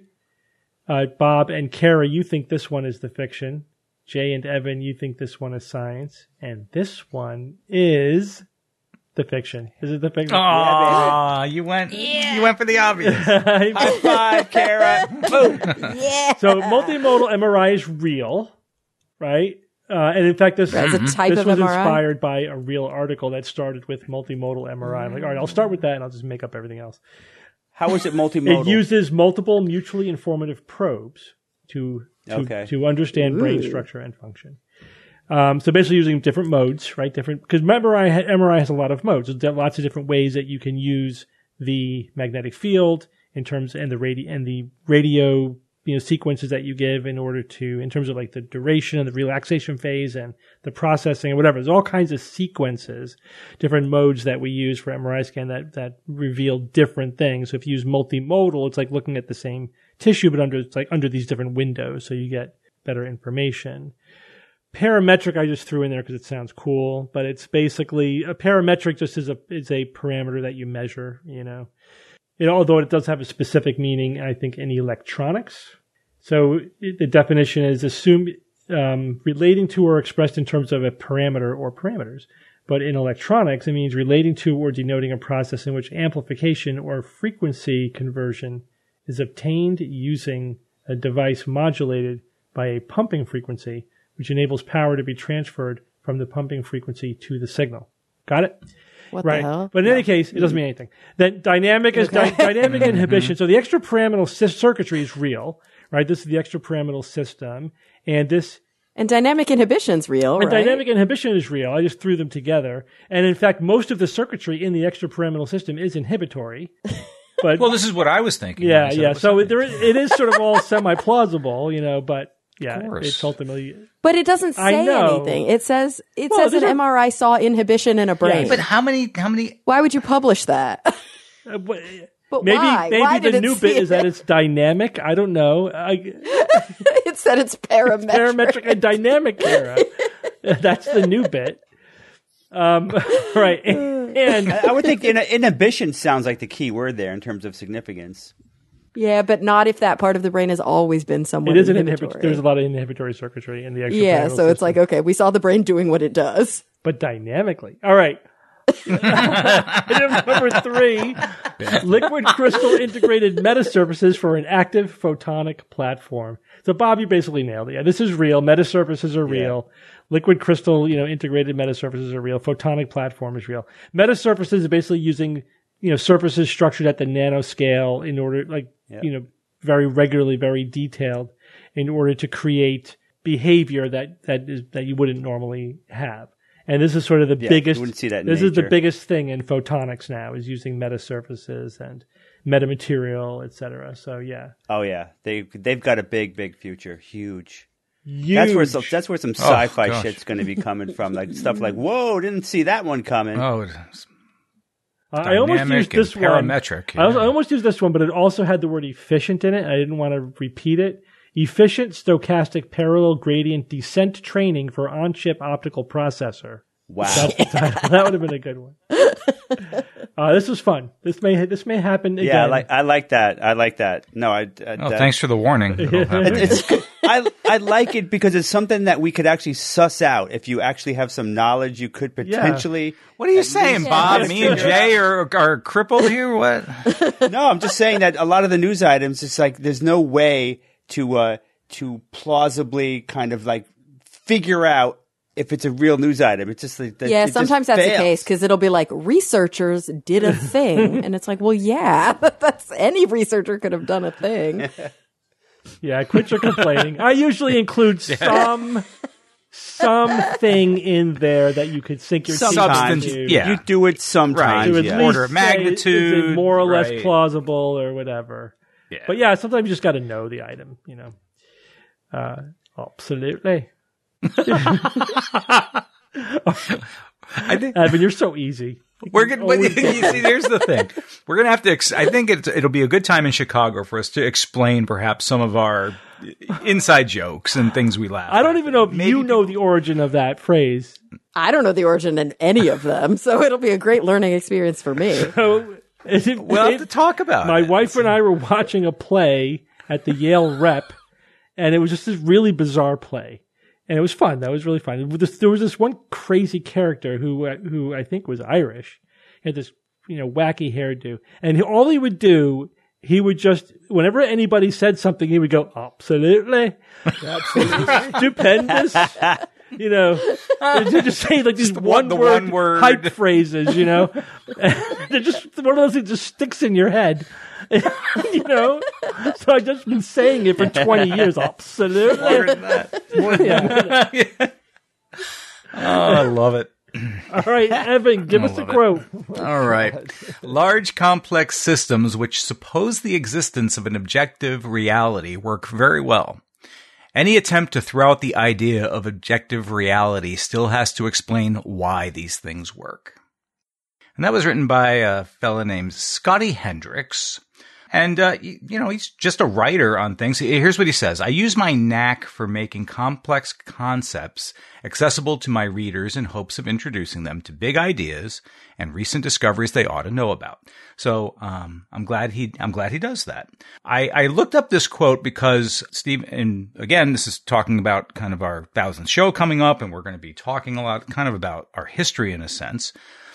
Uh, Bob and Kara, you think this one is the fiction. Jay and Evan, you think this one is science. And this one is the fiction. Is it the fiction? Aw, yeah, you went yeah. you went for the obvious. High five, Kara. Boom. Yeah. So multimodal M R I is real, right? Uh, and in fact, this, That's a type this of was M R I? inspired by a real article that started with multimodal M R I. I'm like, all right, I'll start with that and I'll just make up everything else. How is it multimodal? It uses multiple mutually informative probes to to, okay. to understand Ooh. brain structure and function. Um, so basically using different modes, right? Different, because M R I, M R I has a lot of modes. There's lots of different ways that you can use the magnetic field in terms, and the radio, and the radio, you know, sequences that you give in order to, in terms of like the duration and the relaxation phase and the processing and whatever. There's all kinds of sequences, different modes that we use for M R I scan that, that reveal different things. So if you use multimodal, it's like looking at the same tissue, but under, it's like under these different windows. So you get better information. Parametric, I just threw in there because it sounds cool, but it's basically a parametric just is a, is a parameter that you measure, you know. It, although it does have a specific meaning, I think, in electronics. So it, the definition is assume um, relating to or expressed in terms of a parameter or parameters. But in electronics, it means relating to or denoting a process in which amplification or frequency conversion is obtained using a device modulated by a pumping frequency, which enables power to be transferred from the pumping frequency to the signal. Got it? What right. the hell? But in any case, it doesn't mean anything. Then dynamic is Okay. dy- dynamic inhibition. So the extrapyramidal sy- circuitry is real, right? This is the extrapyramidal system. And this And dynamic inhibition's real, and right? dynamic inhibition is real. I just threw them together. And in fact, most of the circuitry in the extrapyramidal system is inhibitory. But Well, this is what I was thinking. yeah, when I said yeah. it was So something. there is, it is sort of all semi-plausible, you know, but yeah, course. it's ultimately But it doesn't I say know. anything. It says it Well, says these an are- M R I saw inhibition in a brain. But how many? How many? Why would you publish that? Uh, but But maybe why? maybe Why the did it new see bit is it? that it's dynamic. I don't know. I, It said it's parametric. parametric and dynamic era. That's the new bit. Um, right. And I would think in- inhibition sounds like the key word there in terms of significance. Yeah, but not if that part of the brain has always been somewhat it is an inhibitory. inhibitory. There's a lot of inhibitory circuitry in the extrapyramidal Yeah, so it's system. like, okay, we saw the brain doing what it does. But dynamically. All right. Item number three, liquid crystal integrated metasurfaces for an active photonic platform. So Bob, you basically nailed it. Yeah, this is real. Metasurfaces are real. Liquid crystal, you know, integrated metasurfaces are real. Photonic platform is real. Metasurfaces is basically using, you know, surfaces structured at the nanoscale in order, like, Yeah. you know, very regularly, very detailed in order to create behavior that, that is, that you wouldn't normally have. And this is sort of the Yeah, biggest, you wouldn't see that in this is the nature. biggest thing in photonics now, is using metasurfaces and metamaterial, et cetera. So yeah. Oh yeah, they they've got a big big future, huge. Huge. That's where some, that's where some sci-fi gosh. shit's going to be coming from, like stuff like whoa, didn't see that one coming. Oh, it's I almost dynamic used this and one. parametric, I, also, yeah. I almost used this one, but it also had the word efficient in it. I didn't want to repeat it. Efficient stochastic parallel gradient descent training for on-chip optical processor. Wow. That's the title. That would have been a good one. Uh, this was fun. This may this may happen again. Yeah, I like I like that. I like that. No, I. I Oh, that- thanks for the warning. It'll happen. It's I I like it because it's something that we could actually suss out. If you actually have some knowledge, you could potentially. What are you saying, Bob? Yeah. Me and Jay are are crippled here. What? No, I'm just saying that a lot of the news items, it's like there's no way to uh, to plausibly kind of like figure out if it's a real news item. It's just like that, Yeah, it just sometimes that's the fails. case because it'll be like researchers did a thing, and it's like, well, yeah, that's any researcher could have done a thing. Yeah, quit your complaining. I usually include some something in there that you could sink your teeth Sometimes, into. yeah. you do it sometimes. To at yeah. least Order of say, magnitude, is it more or less right. plausible or whatever. Yeah. But yeah, sometimes you just got to know the item, you know. Uh, absolutely. I think Evan, you're so easy. we're gonna. But you Always- see, here's the thing. We're gonna have to. Ex- I think it, it'll be a good time in Chicago for us to explain perhaps some of our inside jokes and things we laugh. I don't at. even know if Maybe you know the origin of that phrase. I don't know the origin in any of them, so it'll be a great learning experience for me. So, it, We'll have it- to talk about my it. wife and I were watching a play at the Yale Rep, and it was just this really bizarre play. And it was fun. That was really fun. There was this one crazy character who uh, who I think was Irish. He had this, you know, wacky hairdo. And he, all he would do, he would just, whenever anybody said something, he would go, absolutely. Absolutely. Stupendous. You know, to just say like these the one, one- the word one word. hype phrases, you know. They're just one of those things that just sticks in your head. You know? So I've just been saying it for twenty years. Absolutely. Yeah. Oh, I love it. All right, Evan, give us a quote. All right. Large complex systems which suppose the existence of an objective reality work very well. Any attempt to throw out the idea of objective reality still has to explain why these things work. And that was written by a fella named Scotty Hendricks. And, uh, you, you know, he's just a writer on things. Here's what he says. I use my knack for making complex concepts accessible to my readers in hopes of introducing them to big ideas and recent discoveries they ought to know about. So, um, I'm glad he, I'm glad he does that. I, I looked up this quote because Steve, and again, this is talking about kind of our thousandth show coming up, and we're going to be talking a lot kind of about our history in a sense.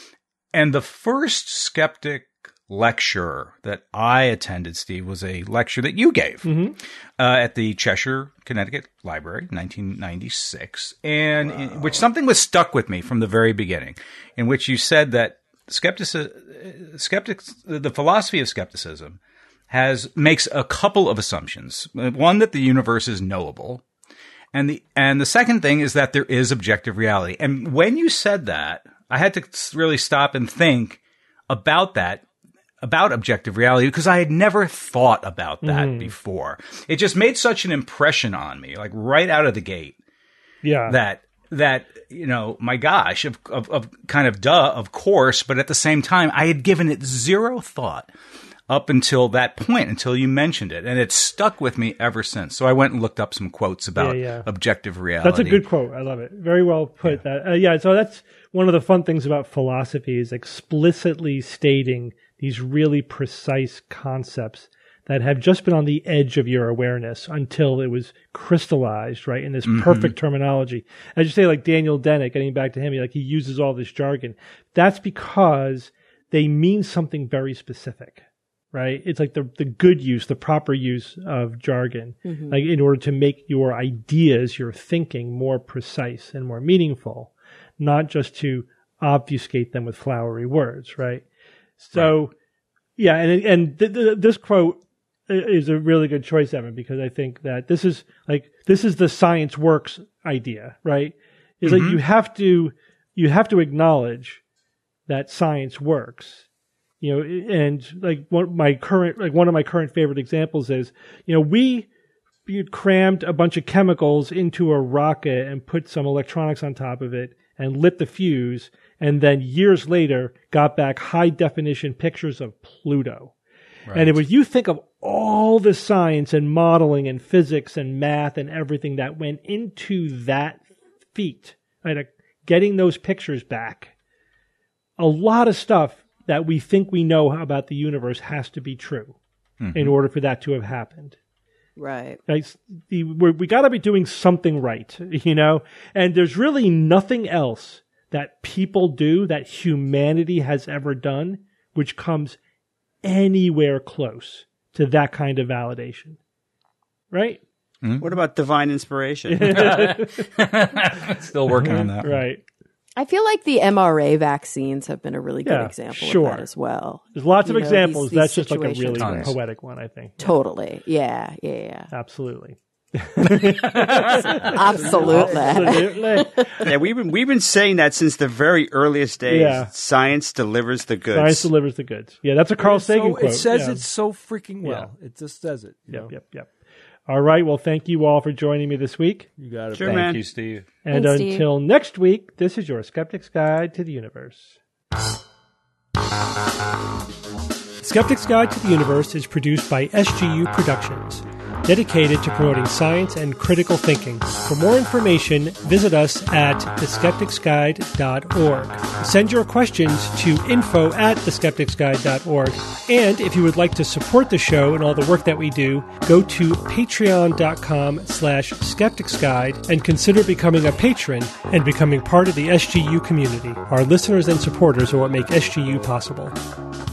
And the first skeptic lecture that I attended, Steve, was a lecture that you gave mm-hmm. uh, at the Cheshire, Connecticut Library, nineteen ninety-six, and wow. in, which something was stuck with me from the very beginning, in which you said that skepticism, skeptics, the philosophy of skepticism has makes a couple of assumptions. One, that the universe is knowable, and the and the second thing is that there is objective reality. And when you said that, I had to really stop and think about that. About objective reality, because I had never thought about that mm. before. It just made such an impression on me, like right out of the gate. Yeah. That, that, you know, my gosh, of, of, of kind of duh, of course, but at the same time, I had given it zero thought up until that point, until you mentioned it. And it's stuck with me ever since. So I went and looked up some quotes about yeah, yeah. objective reality. That's a good quote. I love it. Very well put. Yeah. That, uh, yeah. So that's one of the fun things about philosophy is explicitly stating these really precise concepts that have just been on the edge of your awareness until it was crystallized, right, in this mm-hmm. perfect terminology. As you say, like Daniel Dennett, getting back to him, like he uses all this jargon. That's because they mean something very specific, right? It's like the, the good use, the proper use of jargon, mm-hmm. like in order to make your ideas, your thinking more precise and more meaningful, not just to obfuscate them with flowery words, right? So, right. yeah, and and th- th- this quote is a really good choice, Evan, because I think that this is like this is the science works idea, right? Is mm-hmm. like you have to you have to acknowledge that science works, you know. And like one my current like one of my current favorite examples is, you know, we crammed a bunch of chemicals into a rocket and put some electronics on top of it and lit the fuse. And then years later, got back high definition pictures of Pluto. Right. And it was, you think of all the science and modeling and physics and math and everything that went into that feat, right? Getting those pictures back. A lot of stuff that we think we know about the universe has to be true mm-hmm. in order for that to have happened. Right. Right? We're, we got to be doing something right, you know? And there's really nothing else that people do, that humanity has ever done, which comes anywhere close to that kind of validation. Right? Mm-hmm. What about divine inspiration? Still working on that. Right. I feel like the M R A vaccines have been a really good yeah, example sure. of that as well. There's lots you of know, examples. These, these That's just like a really Tons. poetic one, I think. Totally. Yeah, yeah, yeah. Absolutely. Absolutely. Absolutely. Yeah, we've been we've been saying that since the very earliest days. Yeah. Science delivers the goods. Science delivers the goods. Yeah, that's a Carl Sagan so, quote. It says yeah. it so freaking well. Yeah. It just says it. Yep, know? yep, yep. All right. Well, thank you all for joining me this week. You got it. Sure, Thank man. you, Steve. And Thanks, until Steve. next week, this is your Skeptic's Guide to the Universe. Skeptic's Guide to the Universe is produced by S G U Productions. dedicated to promoting science and critical thinking. For more information, visit us at the skeptics guide dot org. Send your questions to info at the skeptics guide dot org. And if you would like to support the show and all the work that we do, go to patreon.com slash skepticsguide and consider becoming a patron and becoming part of the S G U community. Our listeners and supporters are what make S G U possible.